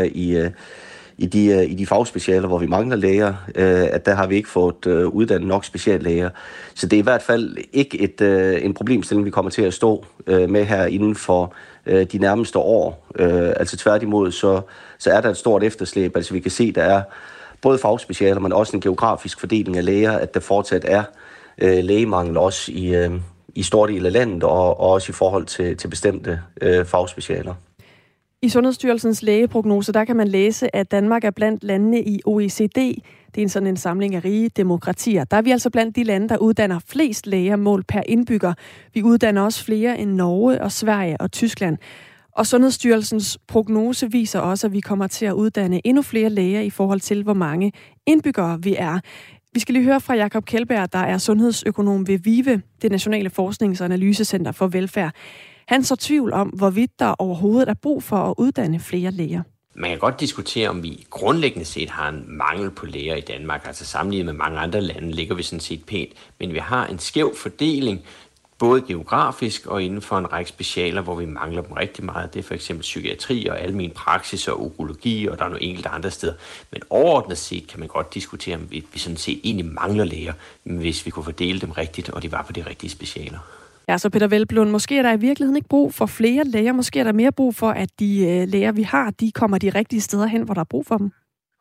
i de fagspecialer, hvor vi mangler læger, at der har vi ikke fået uddannet nok speciallæger. Så det er i hvert fald ikke en problemstilling, vi kommer til at stå med her inden for de nærmeste år. Altså tværtimod, så er der et stort efterslæb. Altså vi kan se, der er både fagspecialer, men også en geografisk fordeling af læger, at der fortsat er lægemangel også i store dele af landet, og også i forhold til bestemte fagspecialer. I Sundhedsstyrelsens lægeprognose, der kan man læse, at Danmark er blandt landene i OECD. Det er sådan en samling af rige demokratier. Der er vi altså blandt de lande, der uddanner flest læger målt per indbygger. Vi uddanner også flere end Norge og Sverige og Tyskland. Og Sundhedsstyrelsens prognose viser også, at vi kommer til at uddanne endnu flere læger i forhold til, hvor mange indbyggere vi er. Vi skal lige høre fra Jakob Kjeldberg, der er sundhedsøkonom ved VIVE, det Nationale Forsknings- og Analysecenter for Velfærd. Han så tvivl om, hvorvidt der overhovedet er brug for at uddanne flere læger. Man kan godt diskutere, om vi grundlæggende set har en mangel på læger i Danmark. Altså sammenlignet med mange andre lande ligger vi sådan set pænt. Men vi har en skæv fordeling, både geografisk og inden for en række specialer, hvor vi mangler dem rigtig meget. Det er for eksempel psykiatri og almen praksis og onkologi, og der er nogle enkelte andre steder. Men overordnet set kan man godt diskutere, om vi sådan set egentlig mangler læger, hvis vi kunne fordele dem rigtigt, og de var på de rigtige specialer. Ja, så Peter Hvelplund, måske er der i virkeligheden ikke brug for flere læger. Måske er der mere brug for, at de læger, vi har, de kommer de rigtige steder hen, hvor der er brug for dem.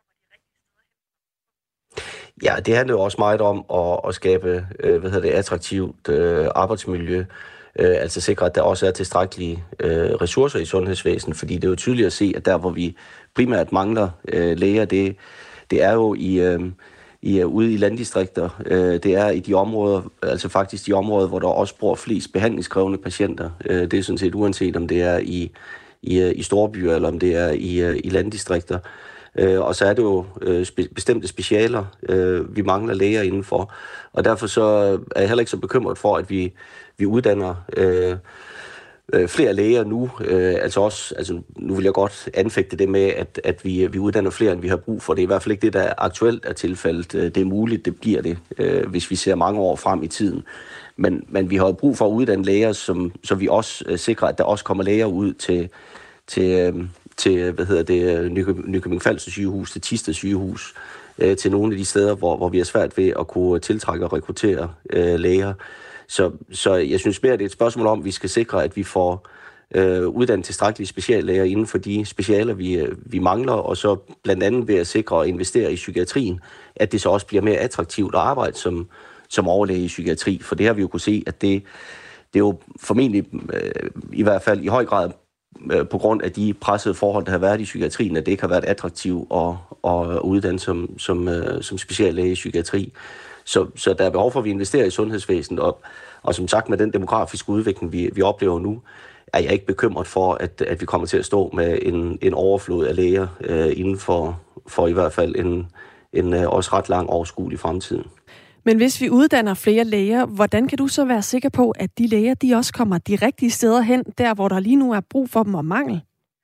Ja, det handler jo også meget om at skabe attraktivt arbejdsmiljø. Altså sikre, at der også er tilstrækkelige ressourcer i sundhedsvæsenet. Fordi det er jo tydeligt at se, at der, hvor vi primært mangler læger, det er jo ude i landdistrikter. Det er i de områder, altså faktisk de områder, hvor der også bor flest behandlingskrævende patienter. Det er sådan set uanset, om det er i storbyer, eller om det er i landdistrikter. Og så er det jo bestemte specialer, vi mangler læger indenfor. Og derfor så er jeg heller ikke så bekymret for, at vi uddanner flere læger nu. Altså nu vil jeg godt anfægte det med, at vi uddanner flere, end vi har brug for. Det er i hvert fald ikke det, der aktuelt er tilfældet. Det er muligt, det bliver det, hvis vi ser mange år frem i tiden. Men vi har jo brug for at uddanne læger, så vi også sikrer, at der også kommer læger ud til Nykøbing Falster sygehus, til Thisted sygehus, til nogle af de steder, hvor vi er svært ved at kunne tiltrække og rekruttere læger. Så jeg synes mere, det er et spørgsmål om, at vi skal sikre, at vi får uddannet tilstrækkelige speciallæger inden for de specialer, vi mangler, og så blandt andet ved at sikre og investere i psykiatrien, at det så også bliver mere attraktivt at arbejde som overlæge i psykiatri. For det har vi jo kunne se, at det er jo formentlig i hvert fald i høj grad på grund af de pressede forhold, der har været i psykiatrien, at det ikke har været attraktivt at uddanne som speciallæge i psykiatri. Så der er behov for, at vi investerer i sundhedsvæsenet, og som sagt med den demografiske udvikling, vi oplever nu, er jeg ikke bekymret for, at vi kommer til at stå med en overflod af læger inden for i hvert fald en også ret lang overskuelig fremtid. Men hvis vi uddanner flere læger, hvordan kan du så være sikker på, at de læger de også kommer de rigtige steder hen, der hvor der lige nu er brug for dem og mangel?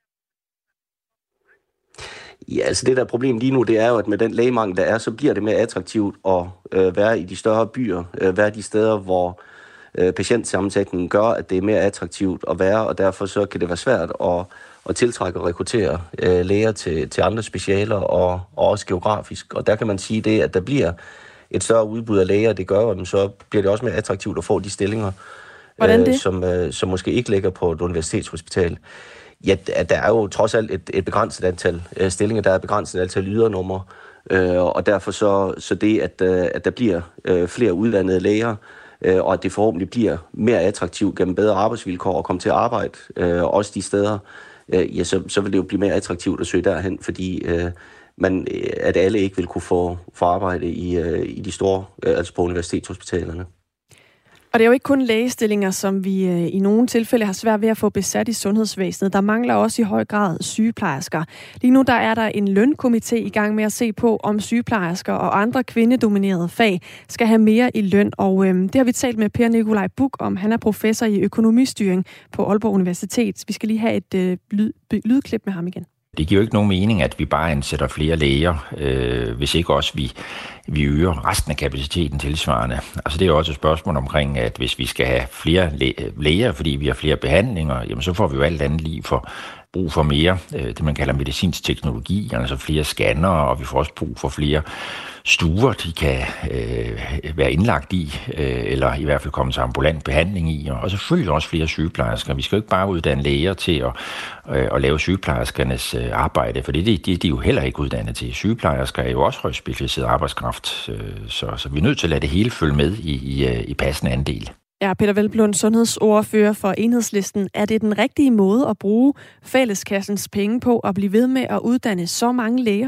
Ja, altså det der problem lige nu, det er jo, at med den lægemangel, der er, så bliver det mere attraktivt at være i de større byer, være de steder, hvor patientsammensætningen gør, at det er mere attraktivt at være, og derfor så kan det være svært at tiltrække og rekruttere læger til andre specialer, og også geografisk. Og der kan man sige det, at der bliver et større udbud af læger, det gør, at så bliver det også mere attraktivt at få de stillinger, som måske ikke ligger på et universitetshospital. Ja, der er jo trods alt et begrænset antal stillinger, der er et begrænset antal ydernumre, og derfor så det, at der bliver flere uddannede læger, og at det forhåbentlig bliver mere attraktivt gennem bedre arbejdsvilkår at komme til at arbejde, også de steder, ja, så vil det jo blive mere attraktivt at søge derhen, fordi at alle ikke vil kunne få arbejde i de store, altså på universitetshospitalerne. Og det er jo ikke kun lægestillinger, som vi i nogle tilfælde har svært ved at få besat i sundhedsvæsenet. Der mangler også i høj grad sygeplejersker. Lige nu der er der en lønkomité i gang med at se på, om sygeplejersker og andre kvindedominerede fag skal have mere i løn. Og det har vi talt med Per Nikolaj Buch om. Han er professor i økonomistyring på Aalborg Universitet. Vi skal lige have et lydklip med ham igen. Det giver jo ikke nogen mening, at vi bare ansætter flere læger, hvis ikke også vi øger resten af kapaciteten tilsvarende. Altså det er jo også et spørgsmål omkring, at hvis vi skal have flere læger, fordi vi har flere behandlinger, jamen så får vi jo alt andet lige brug for mere, det man kalder medicinsk teknologi, altså flere scannere, og vi får også brug for flere stuer, de kan være indlagt i, eller i hvert fald komme til ambulant behandling i, og selvfølgelig også flere sygeplejersker. Vi skal jo ikke bare uddanne læger til at lave sygeplejerskernes arbejde, for det er de jo heller ikke uddannet til. Sygeplejersker er jo også højt specialiseret arbejdskraft, så vi er nødt til at lade det hele følge med i passende andel. Ja, Peter Hvelplund, sundhedsordfører for Enhedslisten. Er det den rigtige måde at bruge fælleskassens penge på at blive ved med at uddanne så mange læger?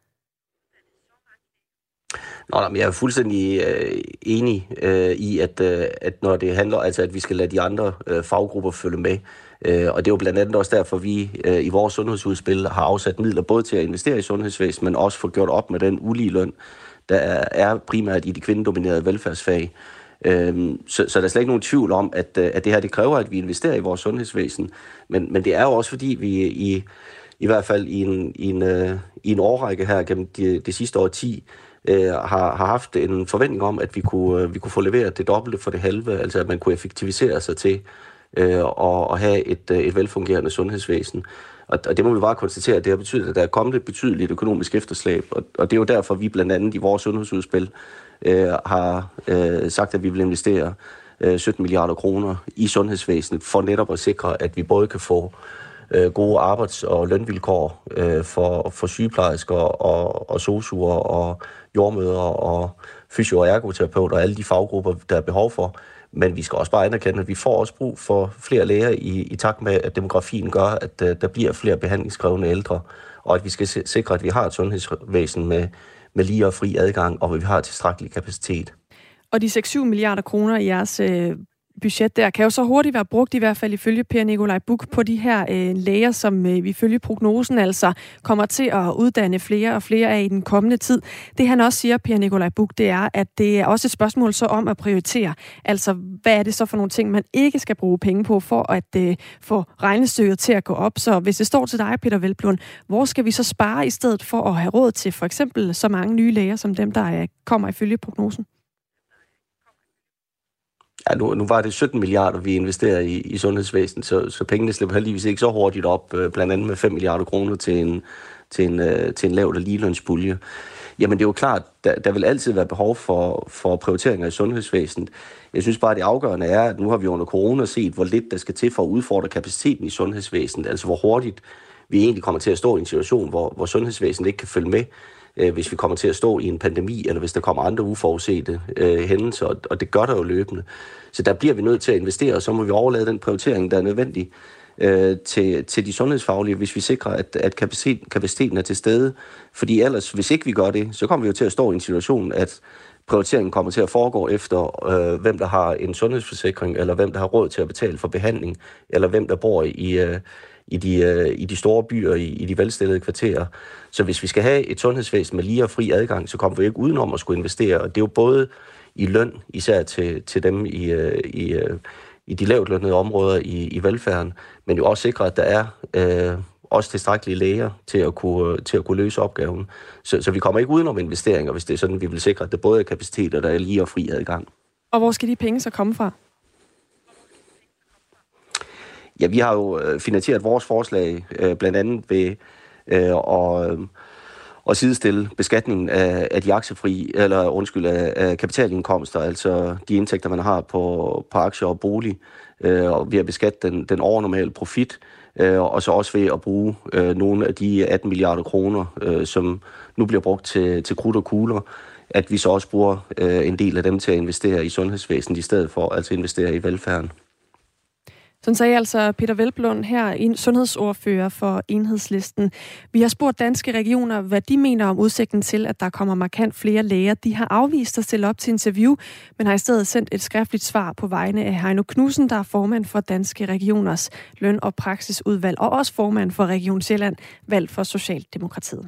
Jeg er fuldstændig enig i, at når det handler, altså at vi skal lade de andre faggrupper følge med. Og det er jo blandt andet også derfor, vi i vores sundhedsudspil har afsat midler både til at investere i sundhedsvæsenet, men også få gjort op med den ulige løn, der er primært i de kvindedominerede velfærdsfag. Så der er slet ikke nogen tvivl om, at det her det kræver, at vi investerer i vores sundhedsvæsen. Men det er jo også fordi, vi i hvert fald i en årrække her gennem det sidste årti, har haft en forventning om, at vi kunne få leveret det dobbelte for det halve, altså at man kunne effektivisere sig til at have et velfungerende sundhedsvæsen. Og det må vi bare konstatere, at det har betydet, at der er kommet et betydeligt økonomisk efterslæb, og det er jo derfor, vi blandt andet i vores sundhedsudspil har sagt, at vi vil investere 17 milliarder kroner i sundhedsvæsenet, for netop at sikre, at vi både kan få gode arbejds- og lønvilkår for sygeplejersker og sosuer og jordmødre og fysio- og ergoterapeuter og alle de faggrupper, der er behov for. Men vi skal også bare anerkende, at vi får også brug for flere læger i takt med, at demografien gør, at der bliver flere behandlingskrævende ældre, og at vi skal sikre, at vi har et sundhedsvæsen med lige og fri adgang, og at vi har tilstrækkelig kapacitet. Og de 6-7 milliarder kroner i jeres budget der, kan jo så hurtigt være brugt, i hvert fald ifølge Per Nikolaj Buch, på de her læger, som vi ifølge prognosen altså kommer til at uddanne flere og flere af i den kommende tid. Det han også siger, Per Nikolaj Buch, det er, at det er også et spørgsmål så om at prioritere. Altså, hvad er det så for nogle ting, man ikke skal bruge penge på, for at få regnestykket til at gå op? Så hvis det står til dig, Peter Hvelplund, hvor skal vi så spare i stedet for at have råd til for eksempel så mange nye læger, som dem, der kommer ifølge prognosen? Ja, nu var det 17 milliarder, vi investerer i sundhedsvæsenet, så pengene slipper heldigvis ikke så hurtigt op, blandt andet med 5 milliarder kroner til en lav- og ligelønspulje. Jamen det er jo klart, der vil altid være behov for prioriteringer i sundhedsvæsenet. Jeg synes bare, det afgørende er, at nu har vi under corona set, hvor lidt der skal til for at udfordre kapaciteten i sundhedsvæsenet, altså hvor hurtigt vi egentlig kommer til at stå i en situation, hvor sundhedsvæsenet ikke kan følge med, hvis vi kommer til at stå i en pandemi, eller hvis der kommer andre uforudsete hændelser, og det gør der jo løbende. Så der bliver vi nødt til at investere, og så må vi overlade den prioritering, der er nødvendig til de sundhedsfaglige, hvis vi sikrer, at kapaciteten er til stede. Fordi ellers, hvis ikke vi gør det, så kommer vi jo til at stå i en situation, at prioriteringen kommer til at foregå efter, hvem der har en sundhedsforsikring, eller hvem der har råd til at betale for behandling, eller hvem der bor i de store byer, i de velstillede kvarterer. Så hvis vi skal have et sundhedsvæsen med lige og fri adgang, så kommer vi ikke udenom at skulle investere. Og det er jo både i løn, især til dem i de lavt lønnede områder i velfærden, men jo også sikre, at der er også tilstrækkelige læger til at kunne løse opgaven. Så vi kommer ikke udenom investeringer, hvis det er sådan, vi vil sikre, at der både er kapacitet og der er lige og fri adgang. Og hvor skal de penge så komme fra? Ja, vi har jo finansieret vores forslag blandt andet ved at sidestille beskatningen af de aktiefri, af kapitalindkomster, altså de indtægter, man har på aktier og bolig, og ved at beskatte den overnormale profit, og så også ved at bruge nogle af de 18 milliarder kroner, som nu bliver brugt til krudt og kugler, at vi så også bruger en del af dem til at investere i sundhedsvæsenet i stedet for, altså investere i velfærden. Sådan sagde altså Peter Hvelplund her, en sundhedsordfører for Enhedslisten. Vi har spurgt danske regioner, hvad de mener om udsigten til, at der kommer markant flere læger. De har afvist at stille op til interview, men har i stedet sendt et skriftligt svar på vegne af Heino Knudsen, der er formand for Danske Regioners løn- og praksisudvalg, og også formand for Region Sjælland, valgt for Socialdemokratiet.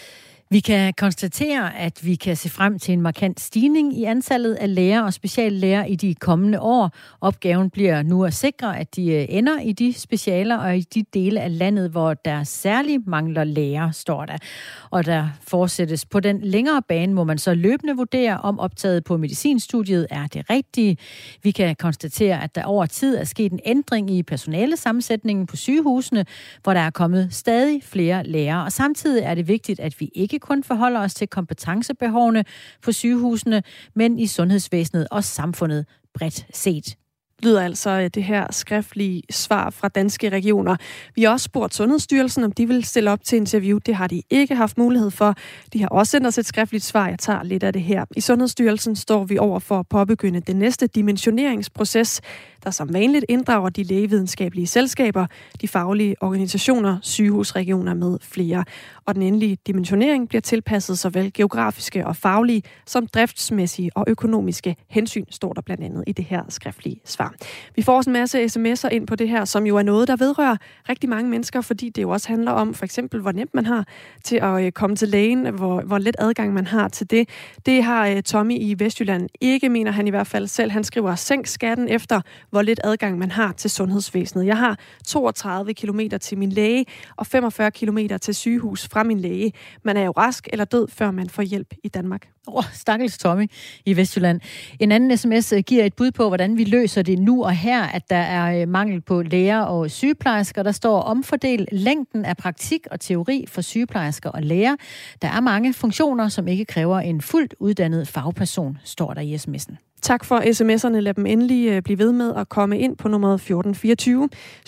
Vi kan konstatere, at vi kan se frem til en markant stigning i antallet af læger og speciallæger i de kommende år. Opgaven bliver nu at sikre, at de ender i de specialer og i de dele af landet, hvor der særligt mangler læger, står der. Og der fortsættes på den længere bane, må man så løbende vurdere, om optaget på medicinstudiet er det rigtige. Vi kan konstatere, at der over tid er sket en ændring i personalesammensætningen på sygehusene, hvor der er kommet stadig flere læger. Og samtidig er det vigtigt, at vi ikke kun forholder os til kompetencebehovene på sygehusene, men i sundhedsvæsenet og samfundet bredt set. Lyder altså det her skriftlige svar fra Danske Regioner. Vi har også spurgt Sundhedsstyrelsen, om de vil stille op til interview. Det har de ikke haft mulighed for. De har også sendt os et skriftligt svar. Jeg tager lidt af det her. I Sundhedsstyrelsen står vi over for at påbegynde den næste dimensioneringsproces, der som vanligt inddrager de lægevidenskabelige selskaber, de faglige organisationer, sygehusregioner med flere. Og den endelige dimensionering bliver tilpasset såvel geografiske og faglige som driftsmæssige og økonomiske hensyn, står der blandt andet i det her skriftlige svar. Vi får også en masse sms'er ind på det her, som jo er noget, der vedrører rigtig mange mennesker, fordi det jo også handler om for eksempel, hvor nemt man har til at komme til lægen, hvor let adgang man har til det. Det har Tommy i Vestjylland ikke, mener han i hvert fald selv. Han skriver, sænk skatten efter, hvor lidt adgang man har til sundhedsvæsenet. Jeg har 32 kilometer til min læge og 45 kilometer til sygehus fra min læge. Man er jo rask eller død, før man får hjælp i Danmark. Stakkels Tommy i Vestjylland. En anden sms giver et bud på, hvordan vi løser det nu og her, at der er mangel på læger og sygeplejersker. Der står omfordel længden af praktik og teori for sygeplejersker og læger. Der er mange funktioner, som ikke kræver en fuldt uddannet fagperson, står der i sms'en. Tak for sms'erne. Lad dem endelig blive ved med at komme ind på nummeret 1424.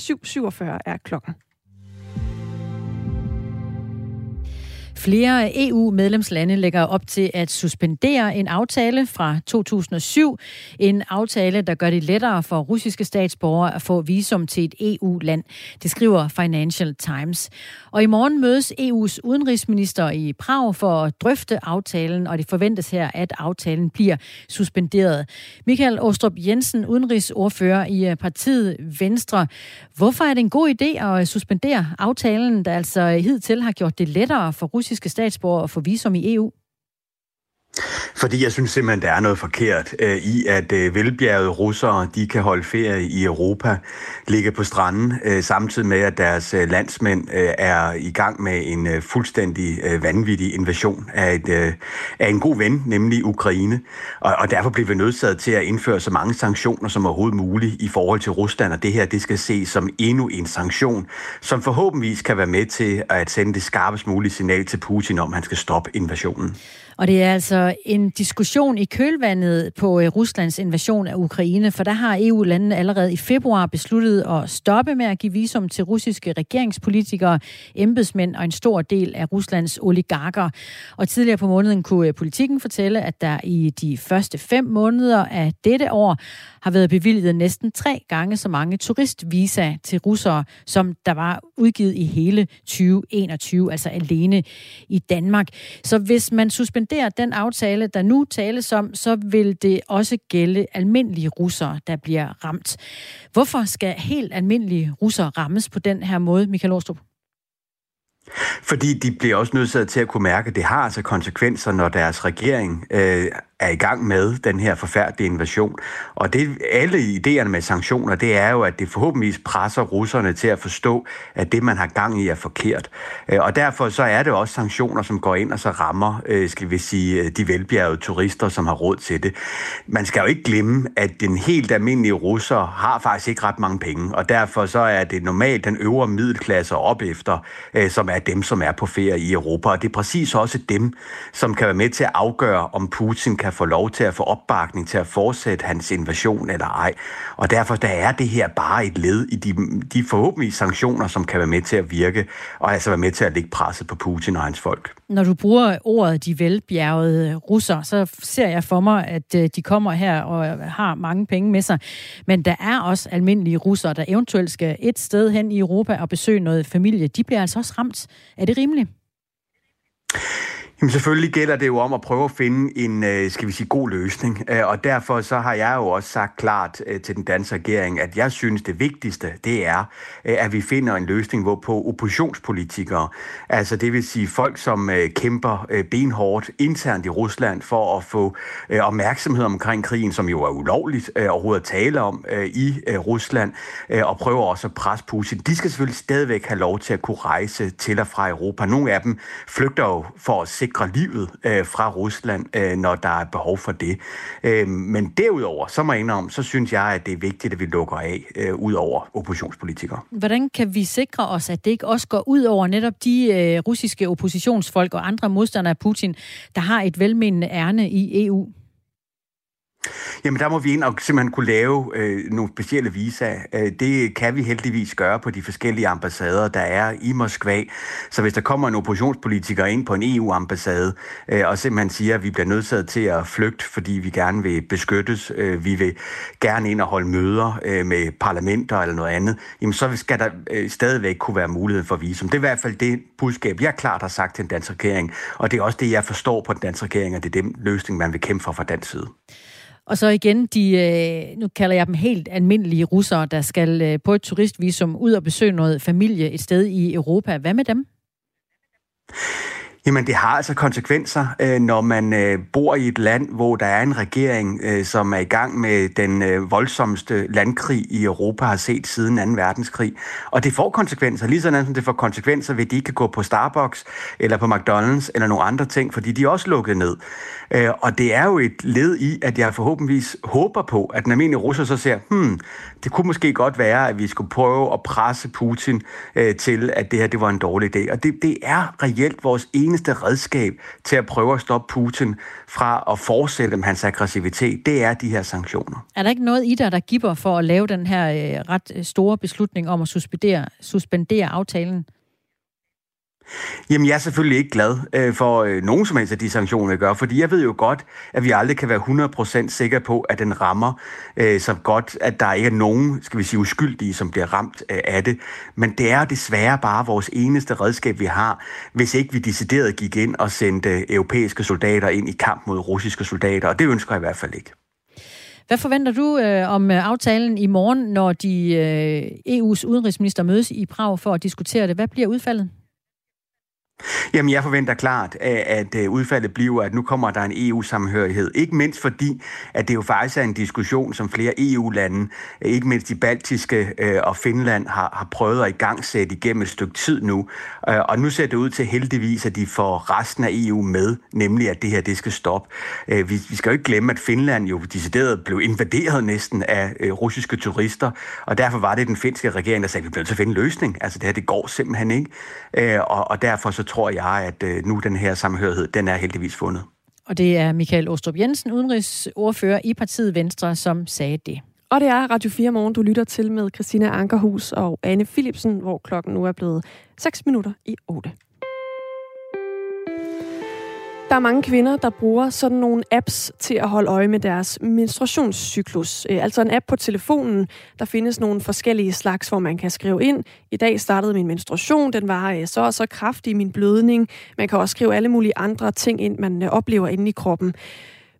747 er klokken. Flere EU-medlemslande lægger op til at suspendere en aftale fra 2007. En aftale, der gør det lettere for russiske statsborgere at få visum til et EU-land. Det skriver Financial Times. Og i morgen mødes EU's udenrigsminister i Prag for at drøfte aftalen, og det forventes her, at aftalen bliver suspenderet. Michael Aastrup Jensen, udenrigsordfører i partiet Venstre. Hvorfor er det en god idé at suspendere aftalen, der altså hidtil har gjort det lettere for russiske statsborgere at få visum i EU? Fordi jeg synes simpelthen, der er noget forkert i, at velbjergede russere, de kan holde ferie i Europa, ligge på stranden, samtidig med, at deres landsmænd er i gang med en fuldstændig vanvittig invasion af en god ven, nemlig Ukraine. Og derfor bliver vi nødsaget til at indføre så mange sanktioner som overhovedet muligt i forhold til Rusland, og det her, det skal ses som endnu en sanktion, som forhåbentligvis kan være med til at sende det skarpest mulige signal til Putin om, han skal stoppe invasionen. Og det er altså en diskussion i kølvandet på Ruslands invasion af Ukraine, for der har EU-landene allerede i februar besluttet at stoppe med at give visum til russiske regeringspolitikere, embedsmænd og en stor del af Ruslands oligarker. Og tidligere på måneden kunne Politikken fortælle, at der i de første 5 måneder af dette år har været bevilget næsten 3 gange så mange turistvisa til russere, som der var udgivet i hele 2021, altså alene i Danmark. Så hvis man suspenderer den aftale, der nu tales om, så vil det også gælde almindelige russere, der bliver ramt. Hvorfor skal helt almindelige russere rammes på den her måde, Michael Aastrup? Fordi de bliver også nødt til at kunne mærke, at det har altså konsekvenser, når deres regering er i gang med den her forfærdelige invasion. Og det, alle idéerne med sanktioner, det er jo, at det forhåbentligvis presser russerne til at forstå, at det, man har gang i, er forkert. Og derfor så er det også sanktioner, som går ind og så rammer, skal vi sige, de velbjergede turister, som har råd til det. Man skal jo ikke glemme, at den helt almindelige russer har faktisk ikke ret mange penge, og derfor så er det normalt den øvre middelklasse op efter, som er dem, som er på ferie i Europa. Og det er præcis også dem, som kan være med til at afgøre, om Putin kan få lov til at få opbakning til at fortsætte hans invasion eller ej. Og derfor der er det her bare et led i de forhåbentlige sanktioner, som kan være med til at virke, og altså være med til at lægge presset på Putin og hans folk. Når du bruger ordet de velbjergede russer, så ser jeg for mig, at de kommer her og har mange penge med sig. Men der er også almindelige russere, der eventuelt skal et sted hen i Europa og besøge noget familie. De bliver altså også ramt. Er det rimeligt? Jamen selvfølgelig gælder det jo om at prøve at finde en, skal vi sige, god løsning. Og derfor så har jeg jo også sagt klart til den danske regering, at jeg synes det vigtigste, det er, at vi finder en løsning, hvorpå oppositionspolitikere, altså det vil sige folk, som kæmper benhårdt internt i Rusland for at få opmærksomhed omkring krigen, som jo er ulovligt overhovedet at tale om i Rusland, og prøver også at presse Putin. De skal selvfølgelig stadigvæk have lov til at kunne rejse til og fra Europa. Nogle af dem flygter jo for at sikre livet fra Rusland, når der er behov for det. Men derudover, så må jeg indrømme, så synes jeg, at det er vigtigt, at vi lukker af ud over oppositionspolitikere. Hvordan kan vi sikre os, at det ikke også går ud over netop de russiske oppositionsfolk og andre modstandere af Putin, der har et velmenende ærne i EU? Jamen der må vi ind og simpelthen kunne lave nogle specielle visaer. Det kan vi heldigvis gøre på de forskellige ambassader, der er i Moskva. Så hvis der kommer en oppositionspolitiker ind på en EU-ambassade og simpelthen siger, at vi bliver nødsaget til at flygte, fordi vi gerne vil beskyttes, vi vil gerne ind og holde møder med parlamenter eller noget andet, jamen så skal der stadigvæk kunne være mulighed for visum. Det er i hvert fald det budskab, jeg klart har sagt til den danske regering, og det er også det, jeg forstår på den danske regering, at det er den løsning, man vil kæmpe for fra dansk side. Og så igen, nu kalder jeg dem helt almindelige russere, der skal på et turistvisum ud og besøge noget familie et sted i Europa. Hvad med dem? Jamen, det har altså konsekvenser, når man bor i et land, hvor der er en regering, som er i gang med den voldsomste landkrig i Europa har set siden 2. verdenskrig. Og det får konsekvenser, lige sådan som det får konsekvenser, ved at de ikke kan gå på Starbucks eller på McDonald's eller nogle andre ting, fordi de er også lukket ned. Og det er jo et led i, at jeg forhåbentligvis håber på, at den almindelige russer så siger, det kunne måske godt være, at vi skulle prøve at presse Putin til, at det her det var en dårlig idé. Og det er reelt vores eneste redskab til at prøve at stoppe Putin fra at fortsætte med hans aggressivitet. Det er de her sanktioner. Er der ikke noget i dig, der giver for at lave den her ret store beslutning om at suspendere aftalen? Jamen, jeg er selvfølgelig ikke glad for nogen som helst af de sanktioner, jeg gør, fordi jeg ved jo godt, at vi aldrig kan være 100% sikre på, at den rammer så godt, at der ikke er nogen, skal vi sige, uskyldige, som bliver ramt af det. Men det er desværre bare vores eneste redskab, vi har, hvis ikke vi decideret gik ind og sendte europæiske soldater ind i kamp mod russiske soldater, og det ønsker jeg i hvert fald ikke. Hvad forventer du om aftalen i morgen, når de EU's udenrigsminister mødes i Prag for at diskutere det? Hvad bliver udfaldet? Jamen, jeg forventer klart, at udfaldet bliver, at nu kommer der en EU-samhørighed. Ikke mindst fordi, at det jo faktisk er en diskussion, som flere EU-lande, ikke mindst de baltiske og Finland, har prøvet at igangsætte igennem et stykke tid nu. Og nu ser det ud til heldigvis, at de får resten af EU med, nemlig at det her, det skal stoppe. Vi skal jo ikke glemme, at Finland jo decideret blev invaderet næsten af russiske turister, og derfor var det den finske regering, der sagde, at vi bliver nødt til at finde en løsning. Altså det her, det går simpelthen ikke. Og derfor så tror jeg, at nu den her samhørighed, den er heldigvis fundet. Og det er Michael Aastrup Jensen, udenrigsordfører i partiet Venstre, som sagde det. Og det er Radio 4 Morgen, du lytter til med Christina Ankerhus og Anne Philipsen, hvor klokken nu er blevet 6 minutter i 8. Der er mange kvinder, der bruger sådan nogle apps til at holde øje med deres menstruationscyklus. Altså en app på telefonen. Der findes nogle forskellige slags, hvor man kan skrive ind. I dag startede min menstruation. Den var så og så kraftig, min blødning. Man kan også skrive alle mulige andre ting ind, man oplever inde i kroppen.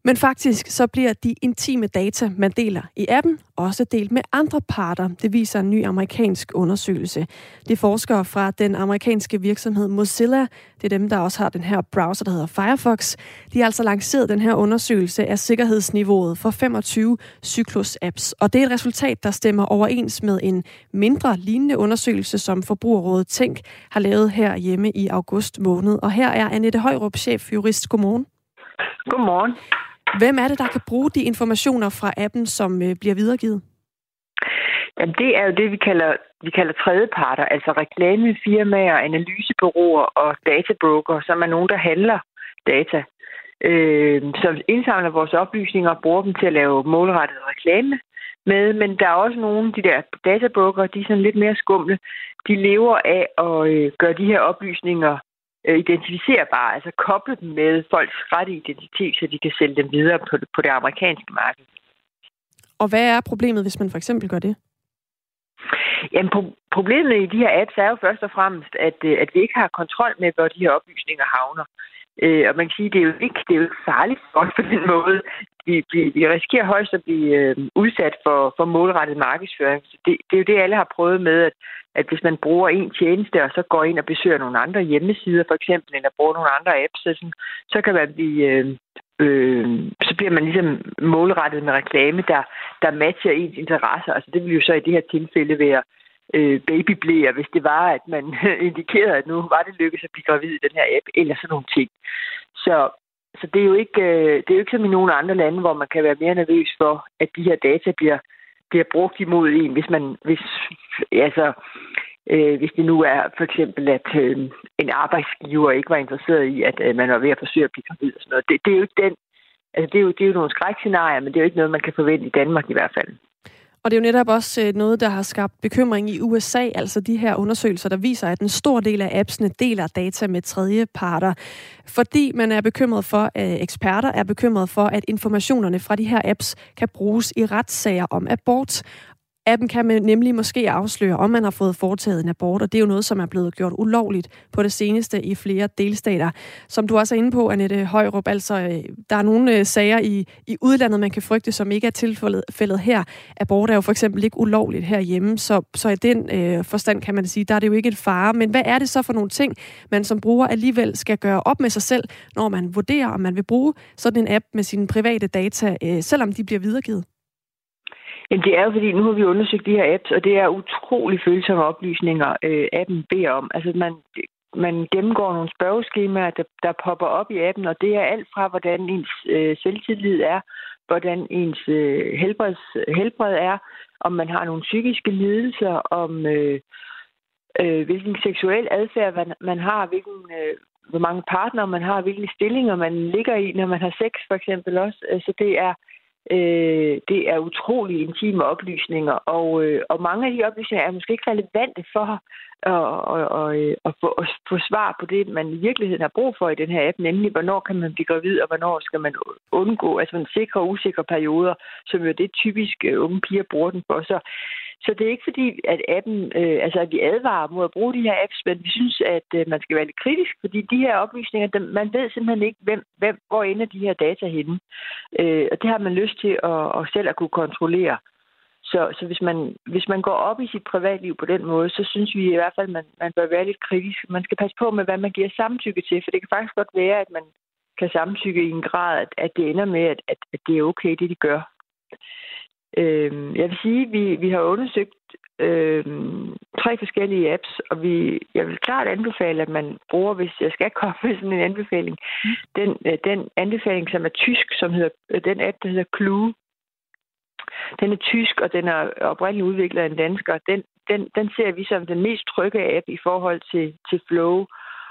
Men faktisk så bliver de intime data, man deler i appen, også delt med andre parter. Det viser en ny amerikansk undersøgelse. De forskere fra den amerikanske virksomhed Mozilla, det er dem, der også har den her browser, der hedder Firefox, de har altså lanceret den her undersøgelse af sikkerhedsniveauet for 25 cyklus-apps. Og det er et resultat, der stemmer overens med en mindre lignende undersøgelse, som Forbrugerrådet Tænk har lavet her hjemme i august måned. Og her er Annette Højrup, chefjurist. Godmorgen. Godmorgen. Hvem er det, der kan bruge de informationer fra appen, som bliver videregivet? Jamen, det er jo det, vi kalder tredjeparter, altså reklamefirmaer, analysebureauer og databroker, som er nogen, der handler data. Som indsamler vores oplysninger og bruger dem til at lave målrettet reklame med, men der er også nogle, de der databroker, de er sådan lidt mere skumle. De lever af at gøre de her oplysninger identificerbare, altså koble dem med folks rette identitet, så de kan sælge dem videre på det amerikanske marked. Og hvad er problemet, hvis man for eksempel gør det? Jamen, problemet i de her apps er jo først og fremmest, at vi ikke har kontrol med, hvor de her oplysninger havner. Og man kan sige, det er jo ikke farligt for os på den måde. Vi risikerer højst at blive udsat for målrettet markedsføring. Så det er jo det, alle har prøvet med, at hvis man bruger en tjeneste, og så går ind og besøger nogle andre hjemmesider, for eksempel, eller bruger nogle andre apps, så kan man så bliver man ligesom målrettet med reklame, der matcher ens interesser. Altså det vil jo så i det her tilfælde være babyblæer, hvis det var, at man indikerede, at nu var det lykkedes at blive gravid i den her app, eller sådan nogle ting. Så det er jo ikke som i nogle andre lande, hvor man kan være mere nervøs for, at de her data bliver brugt imod en, hvis det nu er for eksempel, at en arbejdsgiver ikke var interesseret i, at man var ved at forsøge at blive gravid og sådan noget. Det er jo ikke den. Altså det er jo nogle skrækscenarier, men det er jo ikke noget, man kan forvente i Danmark i hvert fald. Og det er jo netop også noget, der har skabt bekymring i USA, altså de her undersøgelser, der viser, at en stor del af appsene deler data med tredjeparter, fordi man er bekymret for, eksperter er bekymret for, at informationerne fra de her apps kan bruges i retssager om abort. Appen kan nemlig måske afsløre, om man har fået foretaget en abort, og det er jo noget, som er blevet gjort ulovligt på det seneste i flere delstater. Som du også er inde på, Annette Højrup, altså der er nogle sager i udlandet, man kan frygte, som ikke er tilfældet her. Abort er jo for eksempel ikke ulovligt herhjemme, så i den forstand kan man sige, der er det jo ikke et fare. Men hvad er det så for nogle ting, man som bruger alligevel skal gøre op med sig selv, når man vurderer, om man vil bruge sådan en app med sine private data, selvom de bliver videregivet? Jamen, det er jo fordi, nu har vi undersøgt de her apps, og det er utrolig følsomme oplysninger, appen beder om. Altså, man gennemgår nogle spørgeskemaer, der popper op i appen, og det er alt fra, hvordan ens selvtillid er, hvordan ens helbred er, om man har nogle psykiske lidelser, om hvilken seksuel adfærd man har, hvor mange partnere man har, hvilke stillinger man ligger i, når man har sex for eksempel også. Så det er utrolig intime oplysninger, og mange af de oplysninger er måske ikke relevante for at få svar på det, man i virkeligheden har brug for i den her app, nemlig hvornår kan man blive gravid, og hvornår skal man undgå, altså en sikre og usikre perioder, som jo det typisk unge piger bruger den for. Så det er ikke fordi, at appen, at vi advarer mod at bruge de her apps, men vi synes, at man skal være lidt kritisk, fordi de her oplysninger, man ved simpelthen ikke, hvor ender de her data henne. Og det har man lyst til at selv at kunne kontrollere. Så hvis man går op i sit privatliv på den måde, så synes vi i hvert fald, at man bør være lidt kritisk. Man skal passe på med, hvad man giver samtykke til, for det kan faktisk godt være, at man kan samtykke i en grad, at det ender med, at det er okay, det de gør. Jeg vil sige, at vi har undersøgt 3 forskellige apps, og jeg vil klart anbefale, at man bruger, hvis jeg skal komme med sådan en anbefaling, den anbefaling, som er tysk, som hedder den app, der hedder Clue. Den er tysk, og den er oprindeligt udviklet af en dansker. Den ser vi som den mest trygge app i forhold til Flow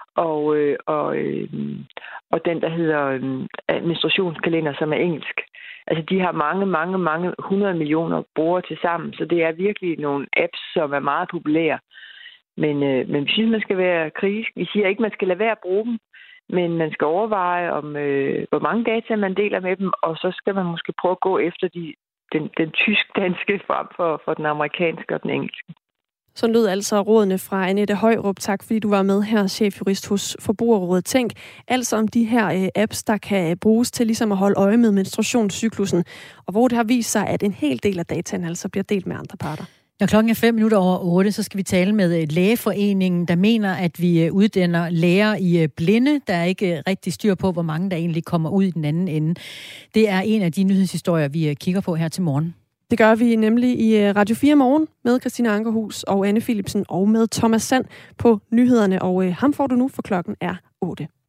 og den, der hedder menstruationskalender, som er engelsk. Altså, de har mange 100 millioner brugere til sammen, så det er virkelig nogle apps, som er meget populære. Men vi synes, man skal være kritisk. Vi siger ikke, man skal lade være at bruge dem, men man skal overveje, hvor mange data man deler med dem, og så skal man måske prøve at gå efter den tysk-danske frem for den amerikanske og den engelske. Så lød altså rådene fra Annette Højrup. Tak fordi du var med her, chefjurist hos Forbrugerrådet Tænk. Altså om de her apps, der kan bruges til ligesom at holde øje med menstruationscyklusen, og hvor det har vist sig, at en hel del af dataen altså bliver delt med andre parter. Når klokken er 8:05, så skal vi tale med Lægeforeningen, der mener, at vi uddanner læger i blinde. Der er ikke rigtig styr på, hvor mange der egentlig kommer ud i den anden ende. Det er en af de nyhedshistorier, vi kigger på her til morgen. Det gør vi nemlig i Radio 4 Morgen med Christina Ankerhus og Anne Philipsen og med Thomas Sand på nyhederne. Og ham får du nu, for klokken er 8.